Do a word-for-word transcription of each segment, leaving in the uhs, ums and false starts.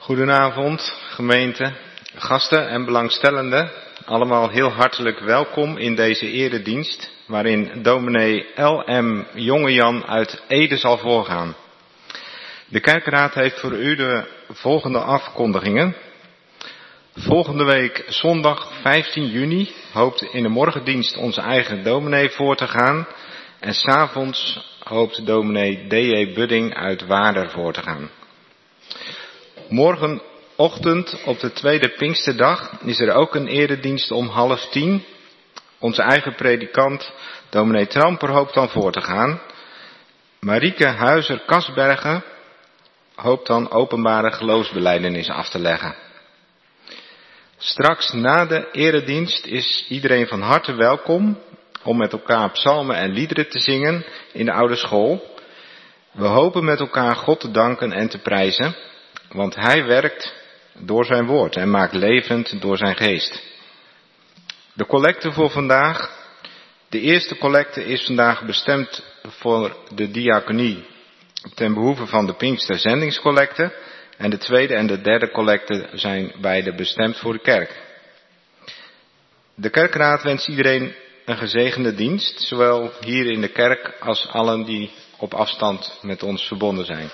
Goedenavond, gemeente, gasten en belangstellenden. Allemaal heel hartelijk welkom in deze eredienst, waarin dominee L M Jongejan uit Ede zal voorgaan. De kerkraad heeft voor u de volgende afkondigingen. Volgende week zondag vijftien juni hoopt in de morgendienst onze eigen dominee voor te gaan. En 's avonds hoopt dominee D J Budding uit Waarder voor te gaan. Morgenochtend op de tweede Pinksterdag is er ook een eredienst om half tien. Onze eigen predikant, dominee Tramper, hoopt dan voor te gaan. Marieke Huizer-Kasbergen hoopt dan openbare geloofsbelijdenis af te leggen. Straks na de eredienst is iedereen van harte welkom om met elkaar psalmen en liederen te zingen in de oude school. We hopen met elkaar God te danken en te prijzen, want Hij werkt door zijn woord en maakt levend door zijn geest. De collecte voor vandaag. De eerste collecte is vandaag bestemd voor de diaconie ten behoeve van de Pinksterzendingscollecte. En de tweede en de derde collecte zijn beide bestemd voor de kerk. De kerkraad wenst iedereen een gezegende dienst, zowel hier in de kerk als allen die op afstand met ons verbonden zijn.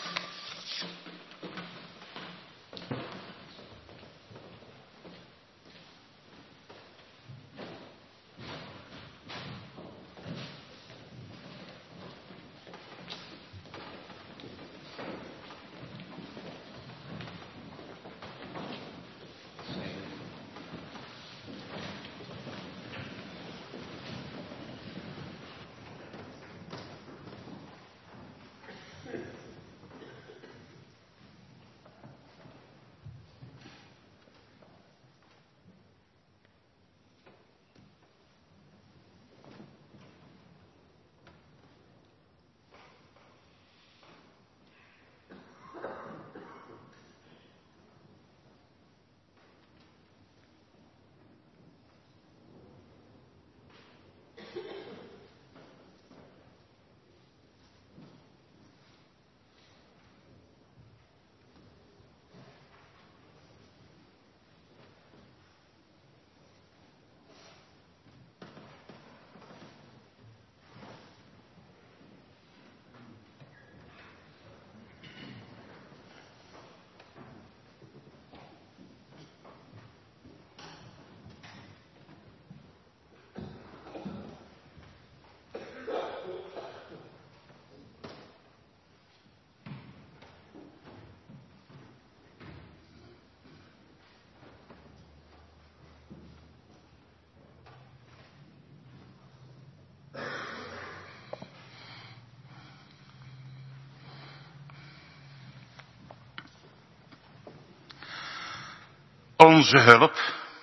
Onze hulp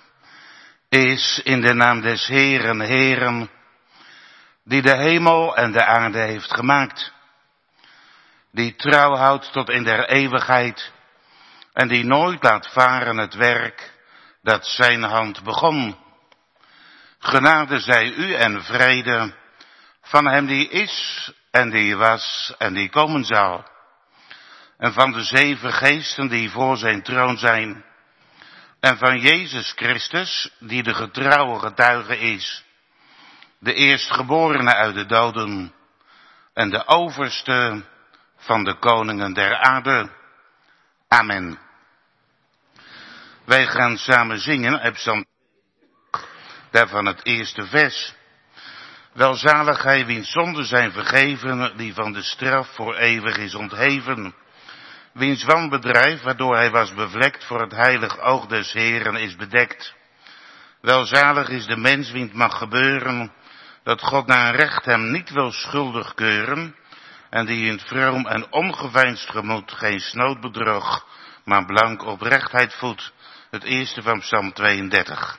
is in de naam des Heeren, Heeren, die de hemel en de aarde heeft gemaakt, die trouw houdt tot in der eeuwigheid en die nooit laat varen het werk dat zijn hand begon. Genade zij u en vrede van hem die is en die was en die komen zal, en van de zeven geesten die voor zijn troon zijn, en van Jezus Christus, die de getrouwe getuige is, de eerstgeborene uit de doden en de overste van de koningen der aarde. Amen. Wij gaan samen zingen op Psalm daarvan het eerste vers. Welzalig hij wiens zonden zijn vergeven, die van de straf voor eeuwig is ontheven. Wiens wanbedrijf, waardoor hij was bevlekt, voor het heilig oog des Heeren is bedekt. Welzalig is de mens wien het mag gebeuren, dat God naar recht hem niet wil schuldig keuren, en die in het vroom en ongeveinsd gemoed geen snood bedrog, maar blank oprechtheid voedt. Het eerste van Psalm tweeëndertig.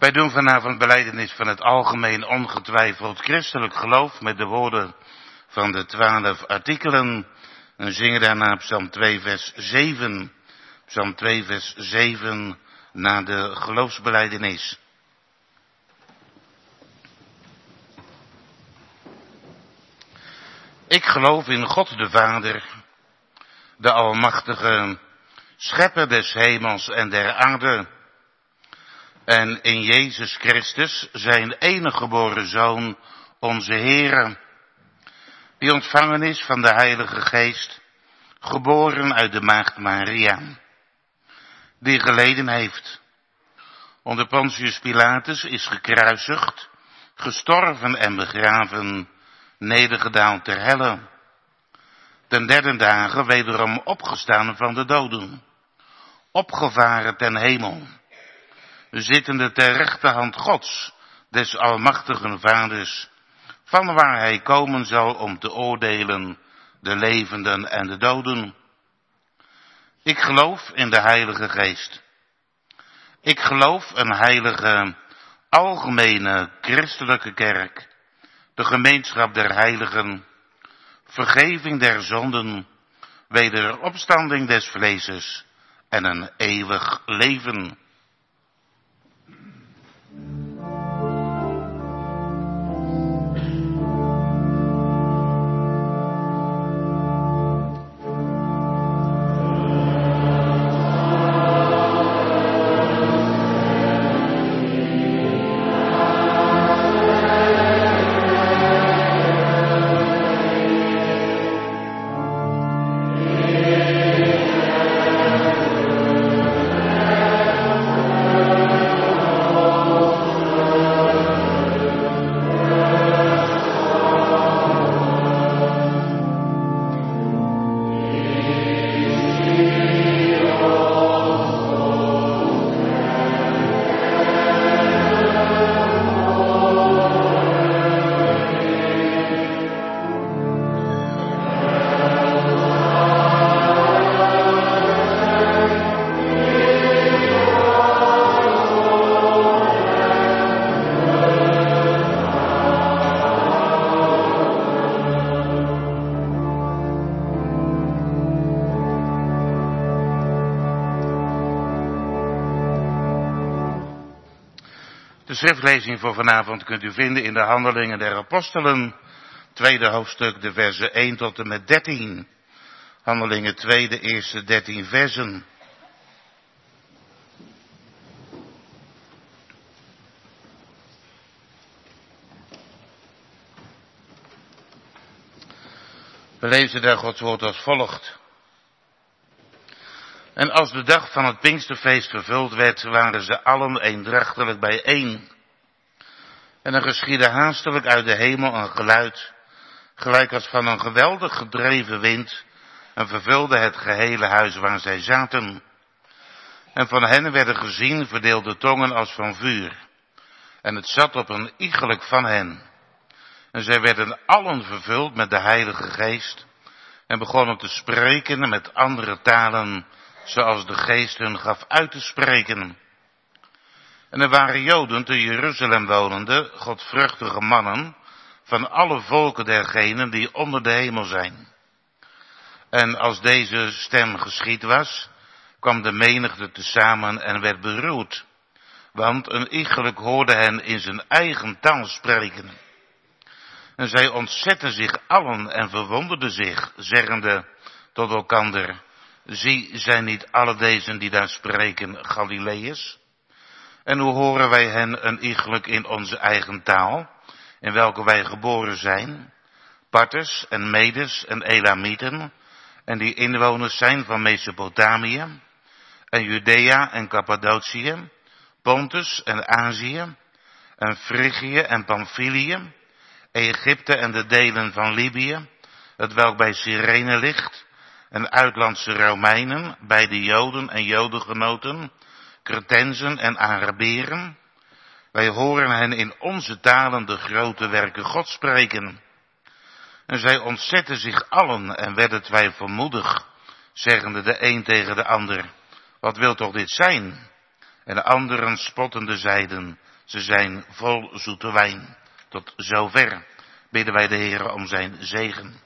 Wij doen vanavond belijdenis van het algemeen ongetwijfeld christelijk geloof met de woorden van de twaalf artikelen en zingen daarna Psalm twee vers zeven. Psalm twee vers zeven na de geloofsbelijdenis. Ik geloof in God de Vader, de Almachtige, Schepper des hemels en der aarde, en in Jezus Christus, zijn enige geboren Zoon, onze Heere, die ontvangen is van de Heilige Geest, geboren uit de maagd Maria, die geleden heeft, onder Pontius Pilatus is gekruisigd, gestorven en begraven, nedergedaald ter helle, ten derde dagen wederom opgestaan van de doden, opgevaren ten hemel, zittende ter rechterhand Gods, des almachtigen Vaders, van waar hij komen zal om te oordelen de levenden en de doden. Ik geloof in de Heilige Geest. Ik geloof een heilige, algemene, christelijke kerk, de gemeenschap der heiligen, vergeving der zonden, wederopstanding des vleeses en een eeuwig leven. De schriftlezing voor vanavond kunt u vinden in de Handelingen der Apostelen, tweede hoofdstuk, de versen één tot en met dertien. Handelingen twee, de eerste dertien versen. We lezen daar Gods woord als volgt. En als de dag van het Pinksterfeest vervuld werd, waren ze allen eendrachtelijk bijeen. En er geschiedde haastelijk uit de hemel een geluid, gelijk als van een geweldig gedreven wind, en vervulde het gehele huis waar zij zaten. En van hen werden gezien verdeelde tongen als van vuur, en het zat op een iegelijk van hen. En zij werden allen vervuld met de Heilige Geest, en begonnen te spreken met andere talen, zoals de Geest hun gaf uit te spreken. En er waren Joden te Jeruzalem wonende, godvruchtige mannen, van alle volken dergenen die onder de hemel zijn. En als deze stem geschied was, kwam de menigte tezamen en werd beroerd, want een iegelijk hoorde hen in zijn eigen taal spreken. En zij ontzetten zich allen en verwonderden zich, zeggende tot elkander: zie, zijn niet alle deze die daar spreken Galileërs? En hoe horen wij hen een iegelijk in onze eigen taal, in welke wij geboren zijn, Parters en Medes en Elamieten, en die inwoners zijn van Mesopotamië, en Judea en Cappadocië, Pontus en Azië, en Frigië en Pamphylië, Egypte en de delen van Libië, het welk bij Cyrene ligt, en uitlandse Romeinen, bij de Joden en Jodengenoten, Cretensen en Arabieren. Wij horen hen in onze talen de grote werken God spreken. En zij ontzetten zich allen en werden twijfelmoedig, zeggende de een tegen de ander: wat wil toch dit zijn? En de anderen spottende zeiden: Ze zijn vol zoete wijn. Tot zover bidden wij de Heer om zijn zegen.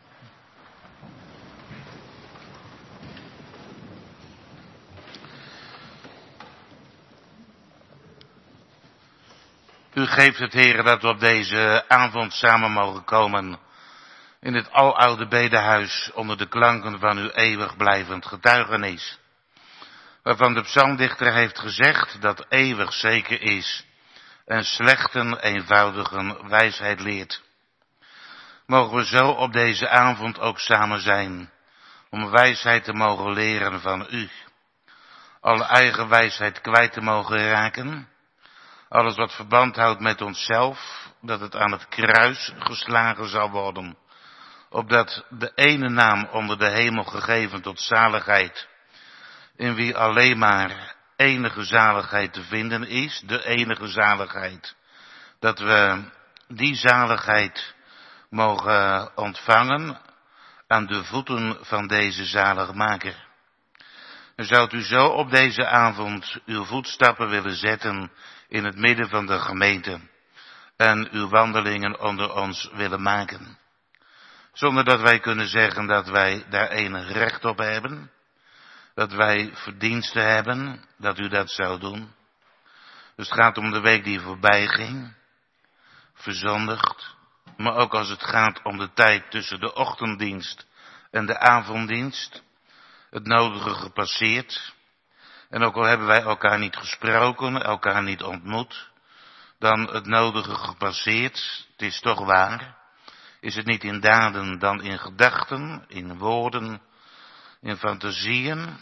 U geeft het, Heer, dat we op deze avond samen mogen komen in het aloude bedehuis onder de klanken van uw eeuwig blijvend getuigenis. Waarvan de psalmdichter heeft gezegd dat eeuwig zeker is en slechten eenvoudigen wijsheid leert. Mogen we zo op deze avond ook samen zijn om wijsheid te mogen leren van u. Alle eigen wijsheid kwijt te mogen raken. Alles wat verband houdt met onszelf, dat het aan het kruis geslagen zal worden. Opdat de ene naam onder de hemel gegeven tot zaligheid, in wie alleen maar enige zaligheid te vinden is, de enige zaligheid. Dat we die zaligheid mogen ontvangen aan de voeten van deze zaligmaker. En zou u zo op deze avond uw voetstappen willen zetten in het midden van de gemeente en uw wandelingen onder ons willen maken. Zonder dat wij kunnen zeggen dat wij daar enig recht op hebben, dat wij verdiensten hebben, dat u dat zou doen. Dus het gaat om de week die voorbij ging, verzondigd, maar ook als het gaat om de tijd tussen de ochtenddienst en de avonddienst, het nodige gepasseerd. En ook al hebben wij elkaar niet gesproken, elkaar niet ontmoet, dan het nodige gepasseerd, het is toch waar. Is het niet in daden dan in gedachten, in woorden, in fantasieën?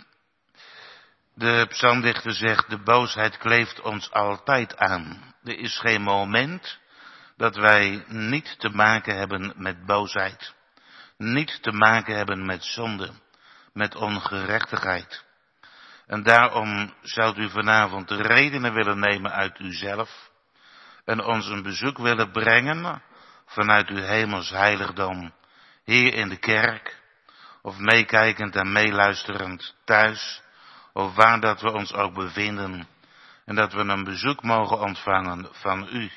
De psalmdichter zegt, de boosheid kleeft ons altijd aan. Er is geen moment dat wij niet te maken hebben met boosheid. Niet te maken hebben met zonde, met ongerechtigheid. En daarom zou u vanavond de redenen willen nemen uit uzelf en ons een bezoek willen brengen vanuit uw hemels heiligdom, hier in de kerk, of meekijkend en meeluisterend thuis, of waar dat we ons ook bevinden, en dat we een bezoek mogen ontvangen van u.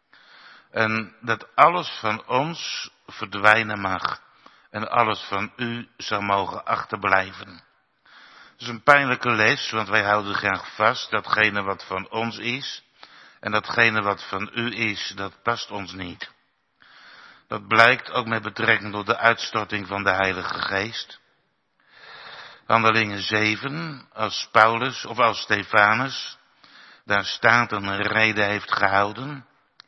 En dat alles van ons verdwijnen mag, en alles van u zou mogen achterblijven. Het is een pijnlijke les, want wij houden graag vast, datgene wat van ons is, en datgene wat van u is, dat past ons niet. Dat blijkt ook met betrekking tot de uitstorting van de Heilige Geest. Handelingen zeven, als Paulus of als Stefanus daar staat en een rede heeft gehouden,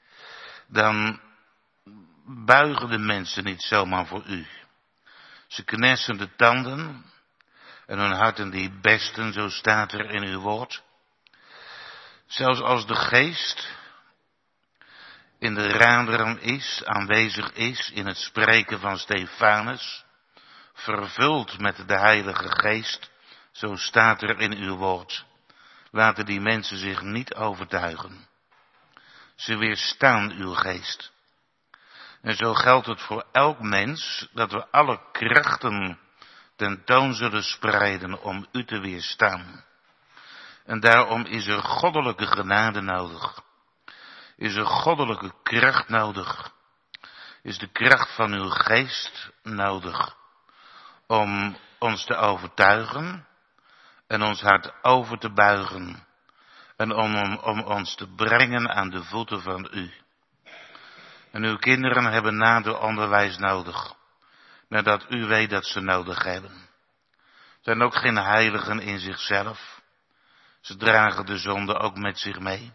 dan buigen de mensen niet zomaar voor u. Ze knersen de tanden en hun harten die besten, zo staat er in uw woord. Zelfs als de geest in de raderen is, aanwezig is in het spreken van Stefanus, vervuld met de Heilige Geest, zo staat er in uw woord. Laten die mensen zich niet overtuigen. Ze weerstaan uw geest. En zo geldt het voor elk mens dat we alle krachten tentoon zullen spreiden om u te weerstaan. En daarom is er goddelijke genade nodig. Is er goddelijke kracht nodig. Is de kracht van uw geest nodig. Om ons te overtuigen en ons hart over te buigen. En om, om, om ons te brengen aan de voeten van u. En uw kinderen hebben nader onderwijs nodig. Nadat u weet dat ze nodig hebben. Zijn ook geen heiligen in zichzelf. Ze dragen de zonde ook met zich mee.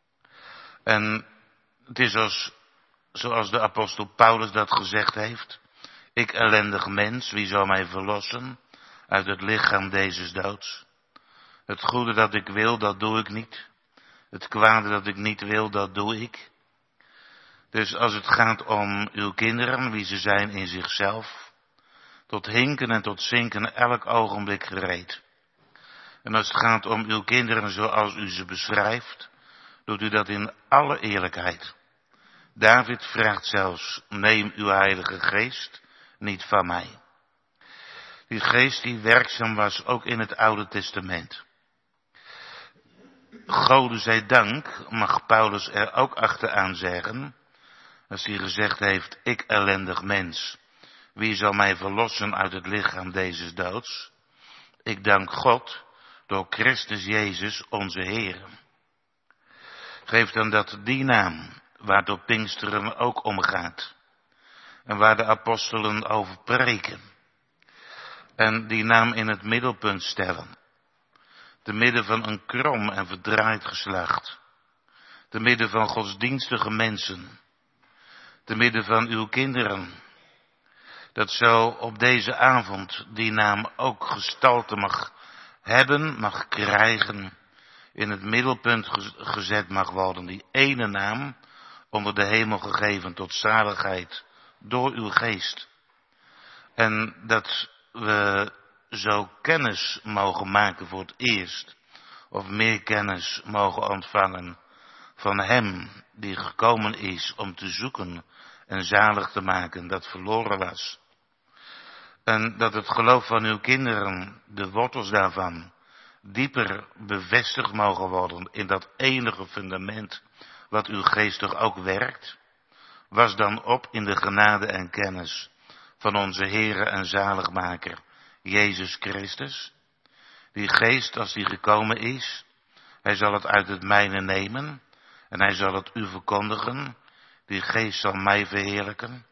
En het is als, zoals de apostel Paulus dat gezegd heeft. Ik ellendig mens, wie zal mij verlossen uit het lichaam dezes doods? Het goede dat ik wil, dat doe ik niet. Het kwade dat ik niet wil, dat doe ik. Dus als het gaat om uw kinderen, wie ze zijn in zichzelf, tot hinken en tot zinken elk ogenblik gereed. En als het gaat om uw kinderen zoals u ze beschrijft, doet u dat in alle eerlijkheid. David vraagt zelfs, neem uw Heilige Geest niet van mij. Die geest die werkzaam was ook in het Oude Testament. Gode zij dank, mag Paulus er ook achteraan zeggen, als hij gezegd heeft, ik ellendig mens, wie zal mij verlossen uit het lichaam deze doods? Ik dank God door Christus Jezus onze Heer. Geef dan dat die naam, waar het op Pinksteren ook om gaat, en waar de apostelen over preken, en die naam in het middelpunt stellen, te midden van een krom en verdraaid geslacht, te midden van godsdienstige mensen, te midden van uw kinderen, dat zo op deze avond die naam ook gestalte mag hebben, mag krijgen, in het middelpunt gezet mag worden, die ene naam, onder de hemel gegeven tot zaligheid, door uw geest. En dat we zo kennis mogen maken voor het eerst, of meer kennis mogen ontvangen van hem die gekomen is om te zoeken en zalig te maken dat verloren was. En dat het geloof van uw kinderen, de wortels daarvan, dieper bevestigd mogen worden in dat enige fundament wat uw geest toch ook werkt, was dan op in de genade en kennis van onze Heere en Zaligmaker, Jezus Christus. Die geest, als die gekomen is, hij zal het uit het mijne nemen en hij zal het u verkondigen. Die geest zal mij verheerlijken.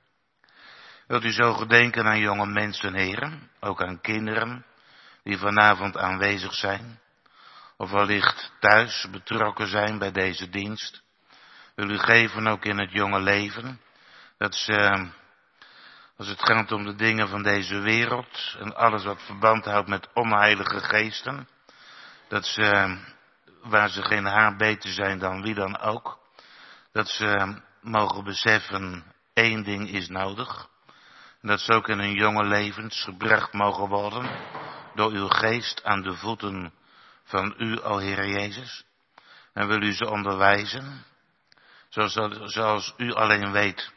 Wilt u zo gedenken aan jonge mensen, heren, ook aan kinderen die vanavond aanwezig zijn, of wellicht thuis betrokken zijn bij deze dienst. Wil u geven ook in het jonge leven, dat ze, als het gaat om de dingen van deze wereld en alles wat verband houdt met onheilige geesten, dat ze, waar ze geen haar beter zijn dan wie dan ook, dat ze mogen beseffen, één ding is nodig. En dat ze ook in hun jonge levens gebracht mogen worden door uw geest aan de voeten van u, o Heer Jezus. En wil u ze onderwijzen, zoals, zoals u alleen weet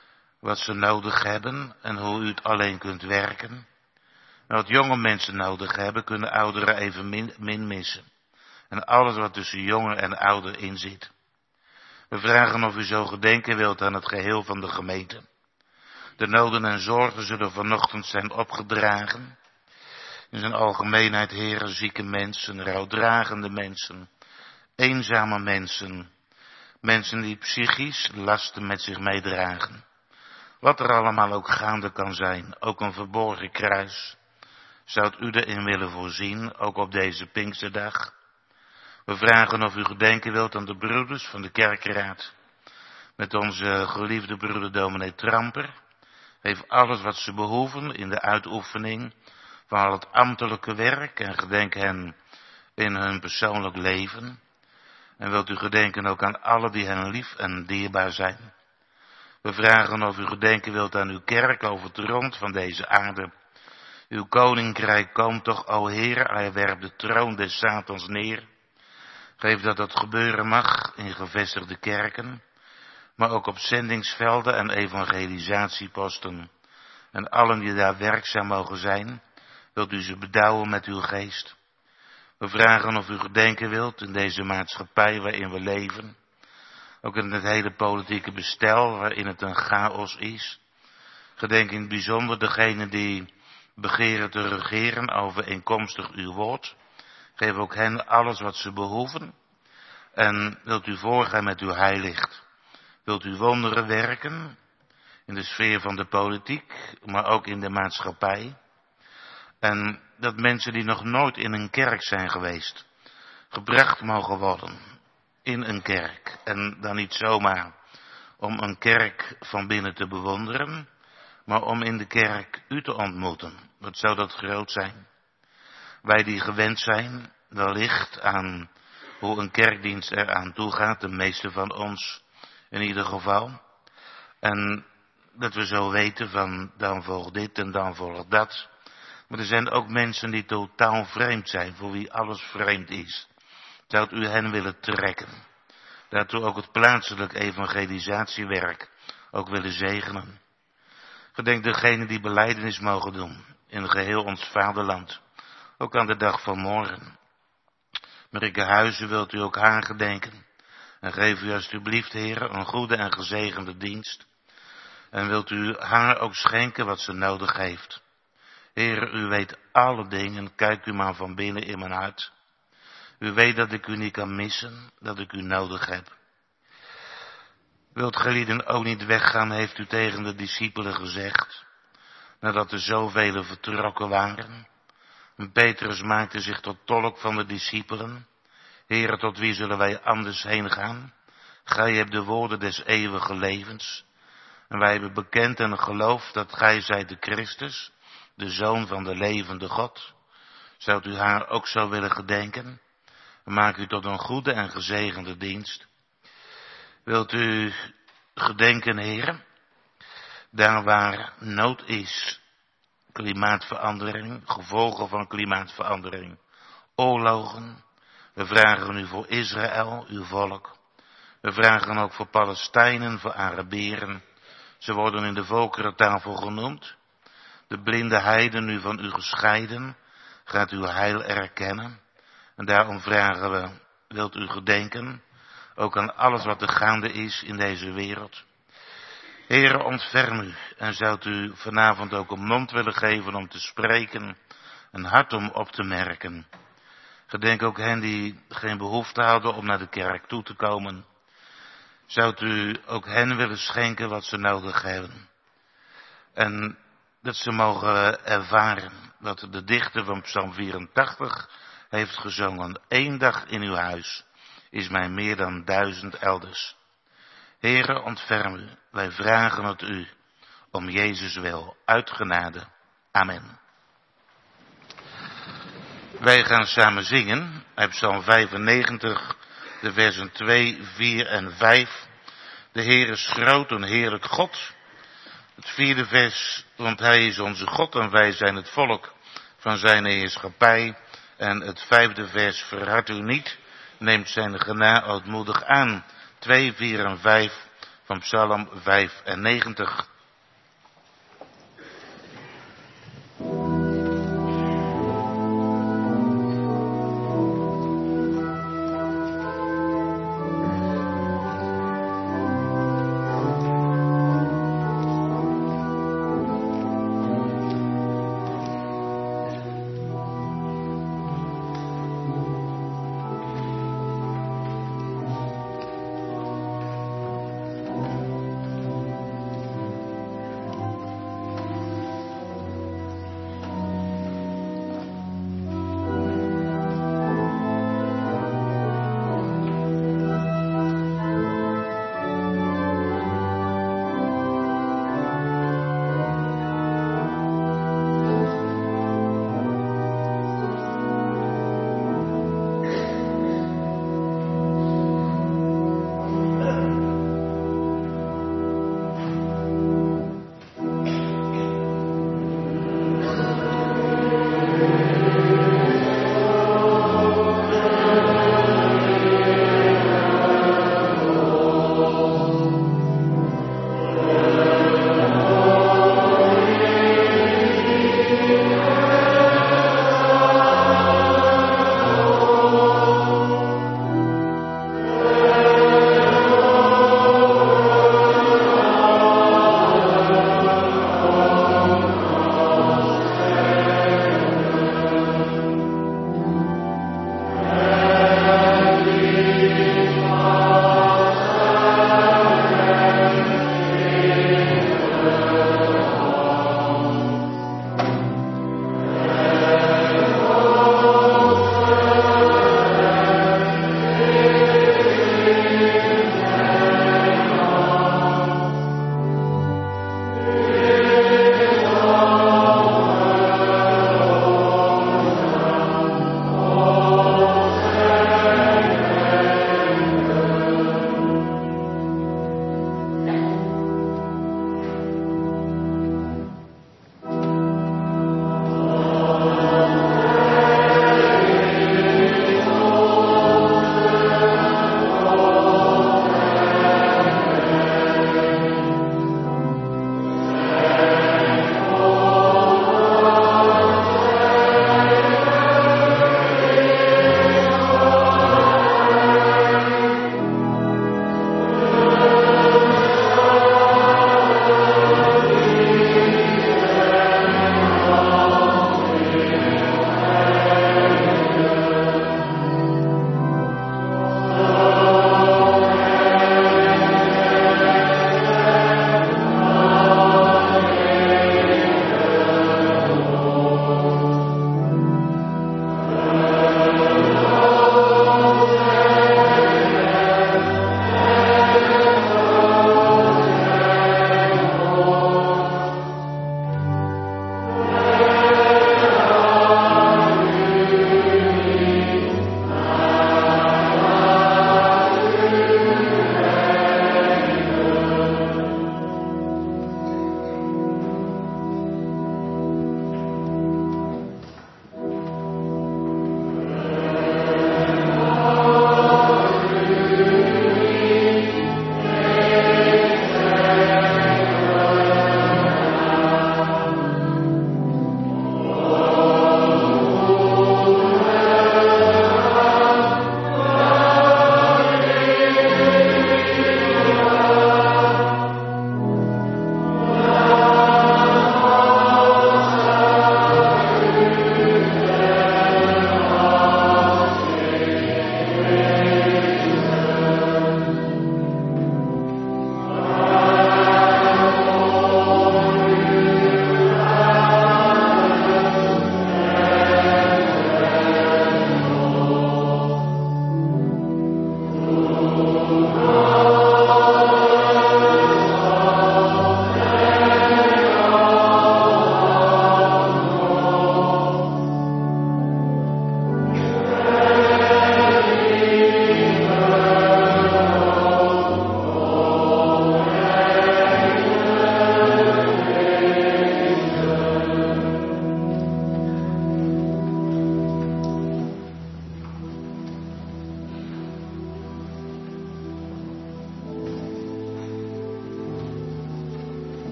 wat ze nodig hebben en hoe u het alleen kunt werken. En wat jonge mensen nodig hebben, kunnen ouderen even min, min missen. En alles wat tussen jongen en ouder in zit. We vragen of u zo gedenken wilt aan het geheel van de gemeente. De noden en zorgen zullen vanochtend zijn opgedragen. In zijn algemeenheid, heren, zieke mensen, rouwdragende mensen, eenzame mensen, mensen die psychisch lasten met zich meedragen. Wat er allemaal ook gaande kan zijn, ook een verborgen kruis, zou u erin willen voorzien, ook op deze Pinksterdag. We vragen of u gedenken wilt aan de broeders van de kerkraad, met onze geliefde broeder dominee Tramper. Geef alles wat ze behoeven in de uitoefening van al het ambtelijke werk en gedenk hen in hun persoonlijk leven. En wilt u gedenken ook aan alle die hen lief en dierbaar zijn. We vragen of u gedenken wilt aan uw kerk over het rond van deze aarde. Uw koninkrijk komt toch, o Heer, hij werpt de troon des Satans neer. Geef dat dat gebeuren mag in gevestigde kerken, maar ook op zendingsvelden en evangelisatieposten. En allen die daar werkzaam mogen zijn, wilt u ze bedouwen met uw geest. We vragen of u gedenken wilt in deze maatschappij waarin we leven, ook in het hele politieke bestel waarin het een chaos is. Gedenk in het bijzonder degenen die begeren te regeren overeenkomstig uw woord. Geef ook hen alles wat ze behoeven. En wilt u voorgaan met uw heiligt. Wilt u wonderen werken in de sfeer van de politiek, maar ook in de maatschappij. En dat mensen die nog nooit in een kerk zijn geweest, gebracht mogen worden in een kerk. En dan niet zomaar om een kerk van binnen te bewonderen, maar om in de kerk u te ontmoeten. Wat zou dat groot zijn? Wij die gewend zijn, wellicht aan hoe een kerkdienst eraan toe gaat, de meeste van ons in ieder geval. En dat we zo weten van dan volgt dit en dan volgt dat. Maar er zijn ook mensen die totaal vreemd zijn, voor wie alles vreemd is. Zou u hen willen trekken? Daartoe ook het plaatselijk evangelisatiewerk ook willen zegenen. Gedenk degenen die belijdenis mogen doen in geheel ons vaderland. Ook aan de dag van morgen. Marieke Huizen wilt u ook haar gedenken. En geef u alstublieft, Heere, een goede en gezegende dienst. En wilt u haar ook schenken wat ze nodig heeft. Heere, u weet alle dingen, kijk u maar van binnen in mijn hart. U weet dat ik u niet kan missen, dat ik u nodig heb. Wilt gelieden ook niet weggaan, heeft u tegen de discipelen gezegd, nadat er zoveel vertrokken waren. En Petrus maakte zich tot tolk van de discipelen. Heere, tot wie zullen wij anders heen gaan? Gij hebt de woorden des eeuwige levens. En wij hebben bekend en geloofd dat gij zijt de Christus, de Zoon van de levende God. Zoudt u haar ook zo willen gedenken? Maak u tot een goede en gezegende dienst. Wilt u gedenken, Heere, daar waar nood is, klimaatverandering, gevolgen van klimaatverandering, oorlogen. We vragen u voor Israël, uw volk. We vragen ook voor Palestijnen, voor Arabieren. Ze worden in de volkerentafel genoemd. De blinde heiden nu van u gescheiden, gaat uw heil erkennen. En daarom vragen we, wilt u gedenken, ook aan alles wat er gaande is in deze wereld. Heere, ontferm u en zoudt u vanavond ook een mond willen geven om te spreken, een hart om op te merken. Gedenk ook hen die geen behoefte hadden om naar de kerk toe te komen. Zoudt u ook hen willen schenken wat ze nodig hebben. En dat ze mogen ervaren wat de dichter van Psalm vierentachtig heeft gezongen. Eén dag in uw huis is mij meer dan duizend elders. Heere, ontferm u. Wij vragen het u om Jezus wil. Uit genade. Amen. Wij gaan samen zingen uit Psalm vijfennegentig, de versen twee, vier en vijf. De Heer is groot en heerlijk God. Het vierde vers, want hij is onze God en wij zijn het volk van zijn heerschappij. En het vijfde vers, verhard u niet, neemt zijn genade ootmoedig aan. twee, vier en vijf van Psalm vijfennegentig.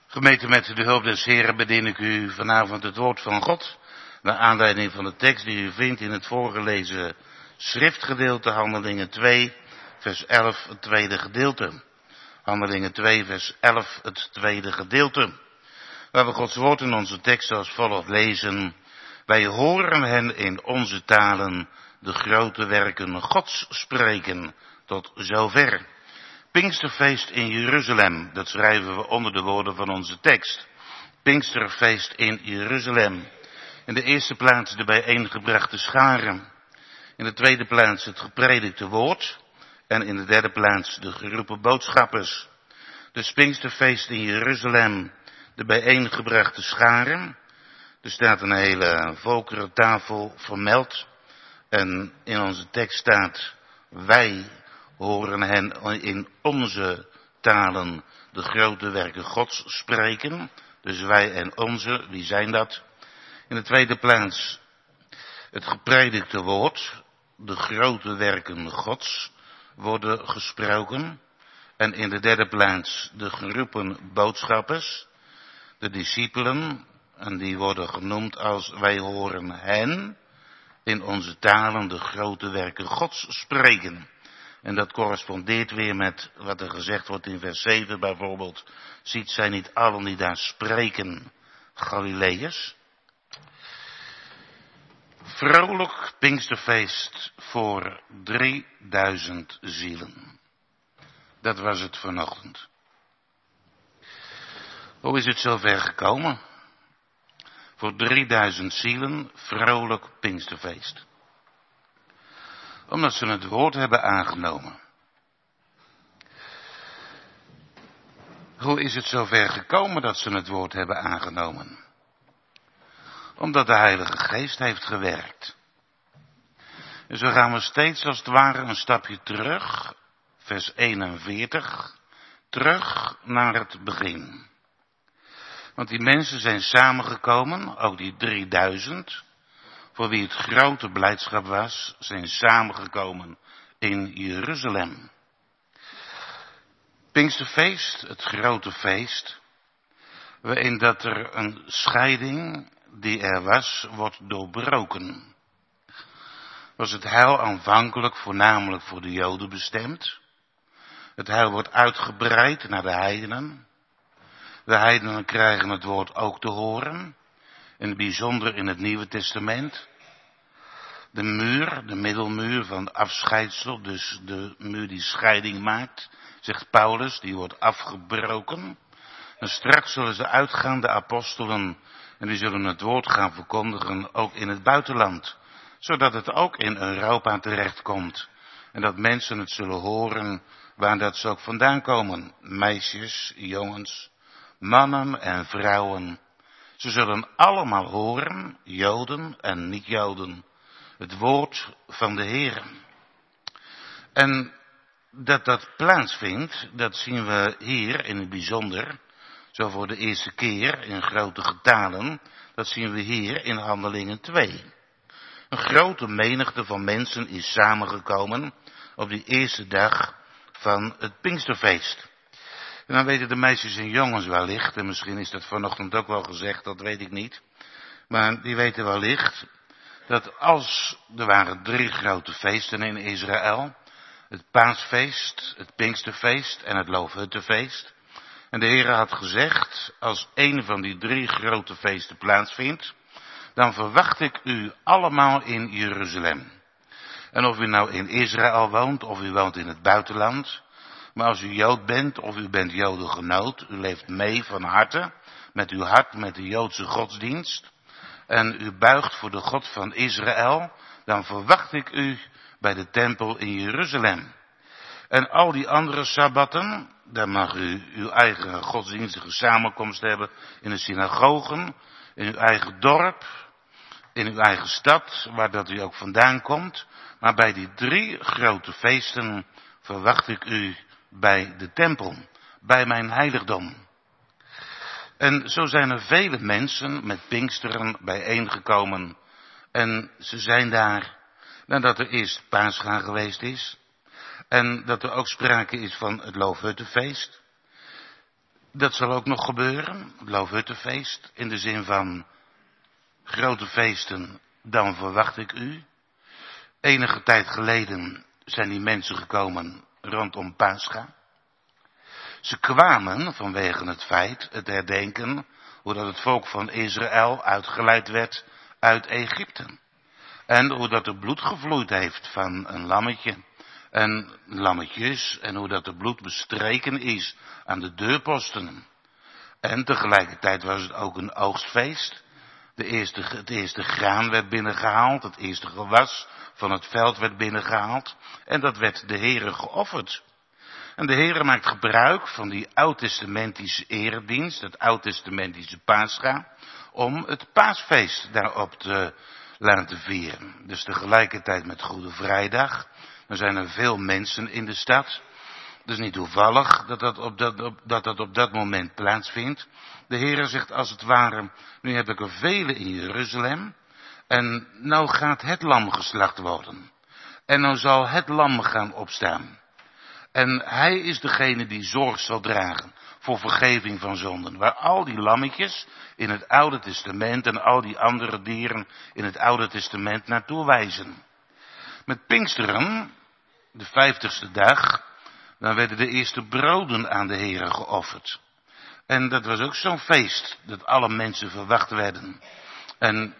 Gemeente, met de hulp des Heren bedien ik u vanavond het woord van God, naar aanleiding van de tekst die u vindt in het voorgelezen schriftgedeelte, Handelingen twee, vers elf, het tweede gedeelte. Handelingen twee, vers elf, het tweede gedeelte. Waar we Gods woord in onze tekst als volgt lezen. Wij horen hen in onze talen de grote werken Gods spreken, tot zover. Pinksterfeest in Jeruzalem, dat schrijven we onder de woorden van onze tekst. Pinksterfeest in Jeruzalem. In de eerste plaats de bijeengebrachte scharen. In de tweede plaats het gepredikte woord. En in de derde plaats de geroepen boodschappers. Dus Pinksterfeest in Jeruzalem, de bijeengebrachte scharen. Er staat een hele volkerentafel vermeld. En in onze tekst staat, wij horen hen in onze talen de grote werken Gods spreken. Dus wij en onze, wie zijn dat? In de tweede plaats het gepredikte woord, de grote werken Gods worden gesproken. En in de derde plaats de geroepen boodschappers, de discipelen, en die worden genoemd als wij horen hen in onze talen de grote werken Gods spreken. En dat correspondeert weer met wat er gezegd wordt in vers zeven bijvoorbeeld. Ziet zij niet allen die daar spreken, Galileërs? Vrolijk Pinksterfeest voor drieduizend zielen. Dat was het vanochtend. Hoe is het zover gekomen? Voor drieduizend zielen, vrolijk Pinksterfeest. Omdat ze het woord hebben aangenomen. Hoe is het zover gekomen dat ze het woord hebben aangenomen? Omdat de Heilige Geest heeft gewerkt. En zo gaan we steeds als het ware een stapje terug, vers eenenveertig, terug naar het begin. Want die mensen zijn samengekomen, ook die drieduizend, voor wie het grote blijdschap was, zijn samengekomen in Jeruzalem. Pinksterfeest, het grote feest, waarin dat er een scheiding die er was, wordt doorbroken. Was het heil aanvankelijk voornamelijk voor de Joden bestemd. Het heil wordt uitgebreid naar de heidenen. De heidenen krijgen het woord ook te horen, in het bijzonder in het Nieuwe Testament. De muur, de middelmuur van afscheidsel, dus de muur die scheiding maakt, zegt Paulus, die wordt afgebroken. En straks zullen ze uitgaan, de apostelen, en die zullen het woord gaan verkondigen, ook in het buitenland. Zodat het ook in Europa terechtkomt. En dat mensen het zullen horen, waar dat ze ook vandaan komen. Meisjes, jongens, mannen en vrouwen. Ze zullen allemaal horen, Joden en niet-Joden, het woord van de Heer. En dat dat plaatsvindt, dat zien we hier in het bijzonder, zo voor de eerste keer in grote getalen, dat zien we hier in Handelingen twee. Een grote menigte van mensen is samengekomen op die eerste dag van het Pinksterfeest. En dan weten de meisjes en jongens wellicht, en misschien is dat vanochtend ook wel gezegd, dat weet ik niet. Maar die weten wellicht dat als er waren drie grote feesten in Israël, het Paasfeest, het Pinksterfeest en het Loofhuttenfeest. En de Heer had gezegd, als een van die drie grote feesten plaatsvindt, dan verwacht ik u allemaal in Jeruzalem. En of u nou in Israël woont, of u woont in het buitenland, maar als u Jood bent, of u bent Jodengenoot, u leeft mee van harte, met uw hart, met de Joodse godsdienst, en u buigt voor de God van Israël, dan verwacht ik u bij de tempel in Jeruzalem. En al die andere sabbatten, dan mag u uw eigen godsdienstige samenkomst hebben in de synagogen, in uw eigen dorp, in uw eigen stad, waar dat u ook vandaan komt. Maar bij die drie grote feesten verwacht ik u bij de tempel, bij mijn heiligdom. En zo zijn er vele mensen met Pinksteren bijeengekomen. En ze zijn daar, nadat er eerst Pascha geweest is. En dat er ook sprake is van het Loofhuttenfeest. Dat zal ook nog gebeuren, het Loofhuttenfeest, in de zin van grote feesten, dan verwacht ik u. Enige tijd geleden zijn die mensen gekomen rondom Pascha. Ze kwamen vanwege het feit, het herdenken, hoe dat het volk van Israël uitgeleid werd uit Egypte. En hoe dat er bloed gevloeid heeft van een lammetje en lammetjes. En hoe dat er bloed bestreken is aan de deurposten. En tegelijkertijd was het ook een oogstfeest. De eerste, het eerste graan werd binnengehaald. Het eerste gewas van het veld werd binnengehaald. En dat werd de Heere geofferd. En de Heere maakt gebruik van die oud-testamentische eredienst, het oud-testamentische Pascha, om het paasfeest daarop te laten vieren. Dus tegelijkertijd met Goede Vrijdag. Er zijn er veel mensen in de stad. Het is niet toevallig dat dat op dat, op, dat dat op dat moment plaatsvindt. De Heere zegt als het ware, nu heb ik er vele in Jeruzalem. En nou gaat het lam geslacht worden. En nou zal het lam gaan opstaan. En hij is degene die zorg zal dragen voor vergeving van zonden. Waar al die lammetjes in het Oude Testament en al die andere dieren in het Oude Testament naartoe wijzen. Met Pinksteren, de vijftigste dag, dan werden de eerste broden aan de Heere geofferd. En dat was ook zo'n feest dat alle mensen verwacht werden. En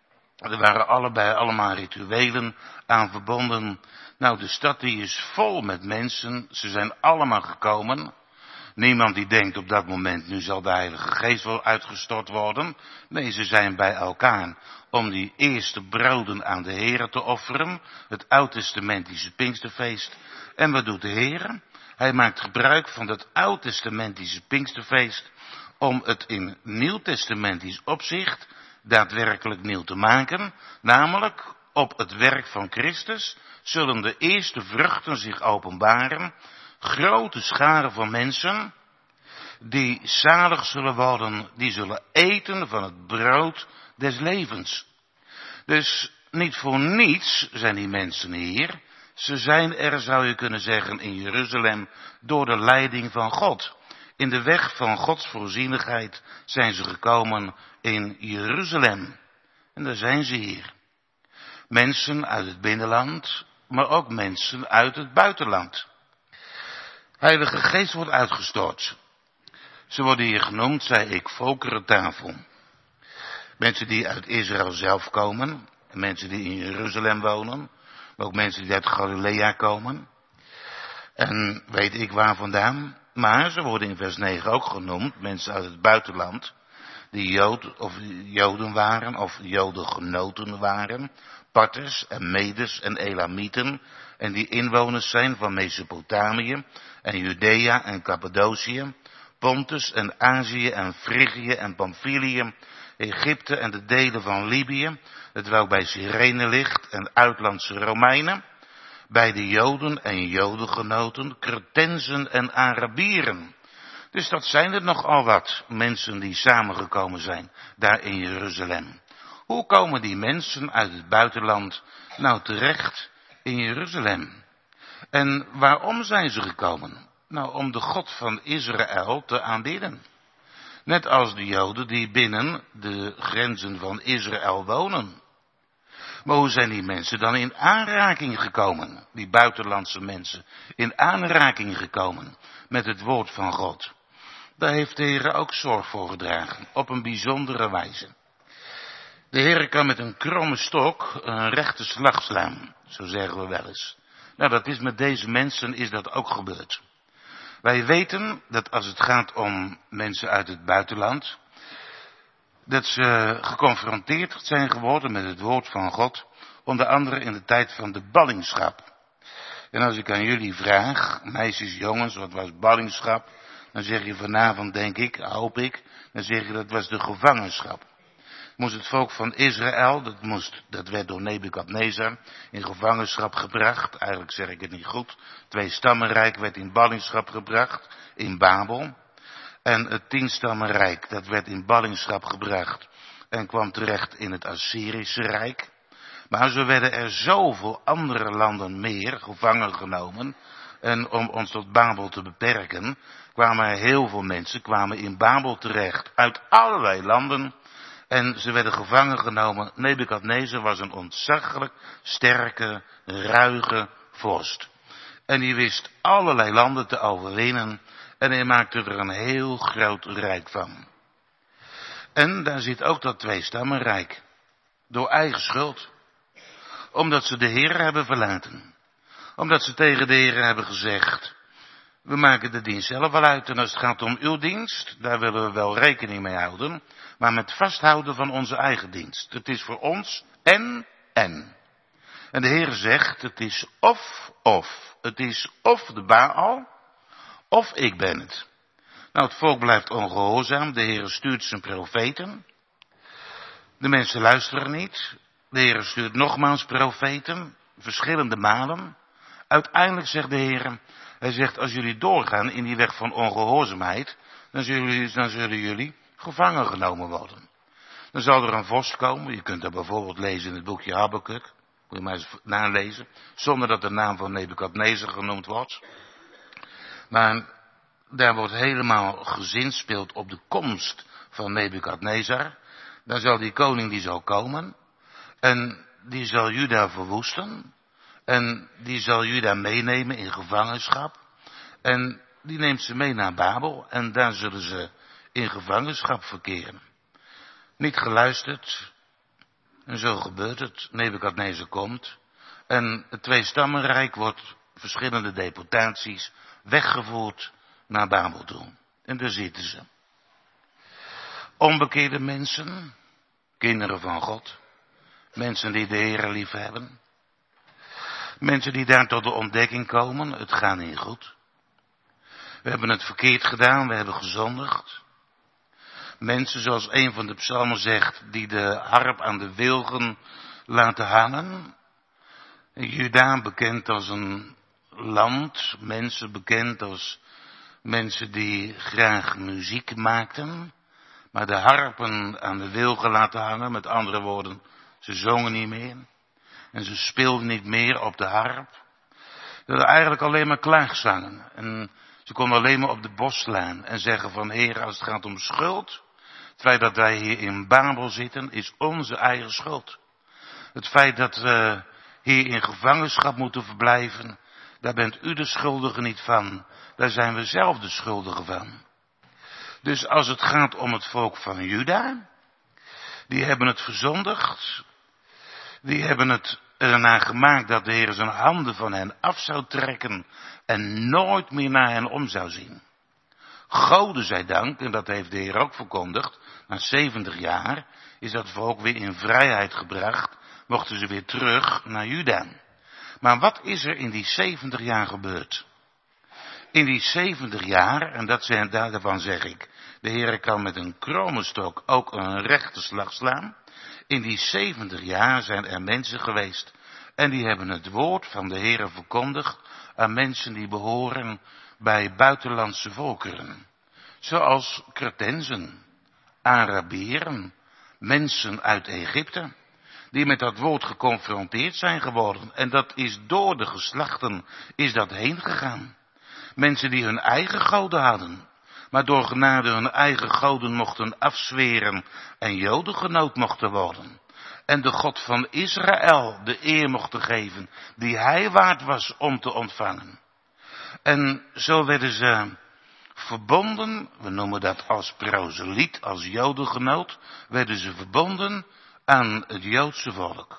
er waren allebei allemaal rituelen aan verbonden. Nou, de stad die is vol met mensen. Ze zijn allemaal gekomen. Niemand die denkt op dat moment, nu zal de Heilige Geest wel uitgestort worden. Nee, ze zijn bij elkaar om die eerste broden aan de Heere te offeren. Het oud-testamentische Pinksterfeest. En wat doet de Heere? Hij maakt gebruik van dat oud-testamentische Pinksterfeest om het in nieuw-testamentisch opzicht daadwerkelijk nieuw te maken. Namelijk, op het werk van Christus zullen de eerste vruchten zich openbaren. Grote scharen van mensen die zalig zullen worden, die zullen eten van het brood des levens. Dus niet voor niets zijn die mensen hier. Ze zijn er, zou je kunnen zeggen, in Jeruzalem door de leiding van God. In de weg van Gods voorzienigheid zijn ze gekomen in Jeruzalem. En daar zijn ze hier. Mensen uit het binnenland, maar ook mensen uit het buitenland. Heilige Geest wordt uitgestort. Ze worden hier genoemd, zei ik, volkerentafel. Mensen die uit Israël zelf komen, mensen die in Jeruzalem wonen, maar ook mensen die uit Galilea komen. En weet ik waar vandaan. Maar ze worden in vers negen ook genoemd, mensen uit het buitenland, die Jood, of Joden waren, of Jodengenoten waren, Parters en Medes en Elamieten, en die inwoners zijn van Mesopotamië en Judea en Cappadocië, Pontus en Azië en Frigië en Pamphylië, Egypte en de delen van Libië, het welk bij Cyrene ligt, en uitlandse Romeinen, bij de Joden en Jodengenoten, Cretensen en Arabieren. Dus dat zijn er nogal wat mensen die samengekomen zijn daar in Jeruzalem. Hoe komen die mensen uit het buitenland nou terecht in Jeruzalem? En waarom zijn ze gekomen? Nou, om de God van Israël te aanbidden. Net als de Joden die binnen de grenzen van Israël wonen. Maar hoe zijn die mensen dan in aanraking gekomen, die buitenlandse mensen, in aanraking gekomen met het woord van God? Daar heeft de Heer ook zorg voor gedragen, op een bijzondere wijze. De Heer kan met een kromme stok een rechte slag slaan, zo zeggen we wel eens. Nou, dat is met deze mensen is dat ook gebeurd. Wij weten dat als het gaat om mensen uit het buitenland, dat ze geconfronteerd zijn geworden met het woord van God, onder andere in de tijd van de ballingschap. En als ik aan jullie vraag, meisjes, jongens, wat was ballingschap? Dan zeg je vanavond, denk ik, hoop ik, dan zeg je dat was de gevangenschap. Moest het volk van Israël, dat, moest, dat werd door Nebukadnezar in gevangenschap gebracht. Eigenlijk zeg ik het niet goed. Twee stammenrijk werd in ballingschap gebracht in Babel. En het tienstammenrijk, dat werd in ballingschap gebracht en kwam terecht in het Assyrische Rijk. Maar zo werden er zoveel andere landen meer gevangen genomen. En om ons tot Babel te beperken, kwamen er heel veel mensen kwamen in Babel terecht. Uit allerlei landen. En ze werden gevangen genomen. Nebukadnezar was een ontzaglijk sterke, ruige vorst. En die wist allerlei landen te overwinnen. En hij maakte er een heel groot rijk van. En daar zit ook dat tweestammenrijk. Door eigen schuld. Omdat ze de Heer hebben verlaten. Omdat ze tegen de Heer hebben gezegd, we maken de dienst zelf wel uit. En als het gaat om uw dienst, daar willen we wel rekening mee houden. Maar met vasthouden van onze eigen dienst. Het is voor ons en, en. En de Heer zegt, het is of, of. Het is of de Baal, of ik ben het. Nou, het volk blijft ongehoorzaam. De Heer stuurt zijn profeten. De mensen luisteren niet. De Heer stuurt nogmaals profeten. Verschillende malen. Uiteindelijk zegt de Heer, hij zegt, als jullie doorgaan in die weg van ongehoorzaamheid, dan zullen jullie, dan zullen jullie gevangen genomen worden. Dan zal er een vorst komen, je kunt dat bijvoorbeeld lezen in het boekje Habakuk, moet je maar eens nalezen, zonder dat de naam van Nebukadnezar genoemd wordt. Maar daar wordt helemaal gezinspeeld op de komst van Nebukadnezar. Dan zal die koning die zal komen en die zal Juda verwoesten. En die zal Juda meenemen in gevangenschap. En die neemt ze mee naar Babel. En daar zullen ze in gevangenschap verkeren. Niet geluisterd. En zo gebeurt het. Nebukadnezar komt. En het tweestammenrijk wordt verschillende deportaties weggevoerd naar Babel toe. En daar zitten ze. Onbekeerde mensen. Kinderen van God. Mensen die de Heer lief hebben. Mensen die daar tot de ontdekking komen, het gaat niet goed. We hebben het verkeerd gedaan, we hebben gezondigd. Mensen, zoals een van de psalmen zegt, die de harp aan de wilgen laten hangen. Juda bekend als een land, mensen bekend als mensen die graag muziek maakten. Maar de harpen aan de wilgen laten hangen, met andere woorden, ze zongen niet meer. En ze speelden niet meer op de harp. Ze hadden eigenlijk alleen maar klaagzangen. En ze konden alleen maar op de bos slaan en zeggen van, Heer, als het gaat om schuld, het feit dat wij hier in Babel zitten, is onze eigen schuld. Het feit dat we hier in gevangenschap moeten verblijven, daar bent u de schuldige niet van. Daar zijn we zelf de schuldige van. Dus als het gaat om het volk van Juda, die hebben het verzondigd. Die hebben het ernaar gemaakt dat de Heer zijn handen van hen af zou trekken en nooit meer naar hen om zou zien. Gode zij dank, en dat heeft de Heer ook verkondigd, na zeventig jaar is dat volk weer in vrijheid gebracht, mochten ze weer terug naar Juda. Maar wat is er in die zeventig jaar gebeurd? In die zeventig jaar, en dat zijn, daarvan zeg ik, de Heer kan met een kromenstok ook een rechte slag slaan. In die zeventig jaar zijn er mensen geweest en die hebben het woord van de Heere verkondigd aan mensen die behoren bij buitenlandse volkeren. Zoals Cretensen, Arabieren, mensen uit Egypte, die met dat woord geconfronteerd zijn geworden. En dat is door de geslachten, is dat heen gegaan. Mensen die hun eigen goden hadden, maar door genade hun eigen goden mochten afzweren en jodengenoot mochten worden. En de God van Israël de eer mochten geven die hij waard was om te ontvangen. En zo werden ze verbonden, we noemen dat als proseliet, als jodengenoot, werden ze verbonden aan het Joodse volk.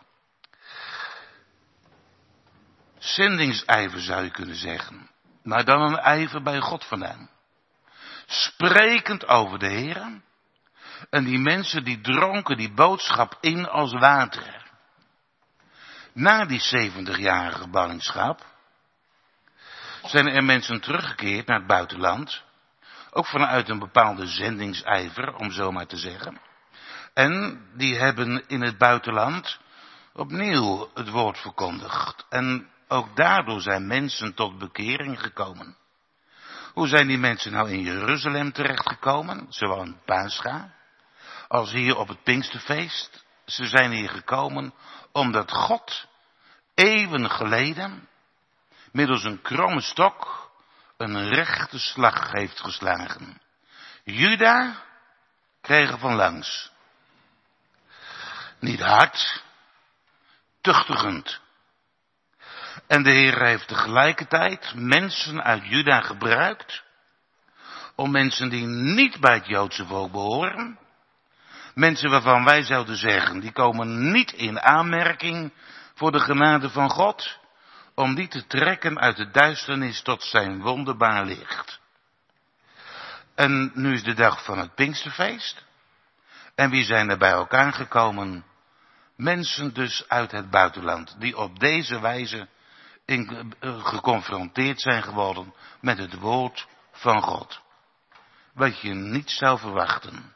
Zendingsijver zou je kunnen zeggen, maar dan een ijver bij God vandaan. Sprekend over de Heer. En die mensen die dronken die boodschap in als water. Na die zeventigjarige ballingschap zijn er mensen teruggekeerd naar het buitenland. Ook vanuit een bepaalde zendingsijver, om zo maar te zeggen. En die hebben in het buitenland opnieuw het woord verkondigd. En ook daardoor zijn mensen tot bekering gekomen. Hoe zijn die mensen nou in Jeruzalem terechtgekomen? Zowel in Pascha als hier op het Pinksterfeest. Ze zijn hier gekomen omdat God eeuwen geleden middels een kromme stok een rechte slag heeft geslagen. Juda kreeg er van langs. Niet hard, tuchtigend. En de Heer heeft tegelijkertijd mensen uit Juda gebruikt om mensen die niet bij het Joodse volk behoren, mensen waarvan wij zouden zeggen, die komen niet in aanmerking voor de genade van God, om die te trekken uit de duisternis tot zijn wonderbaar licht. En nu is de dag van het Pinksterfeest. En wie zijn er bij elkaar gekomen? Mensen dus uit het buitenland, die op deze wijze in, uh, geconfronteerd zijn geworden met het woord van God. Wat je niet zou verwachten.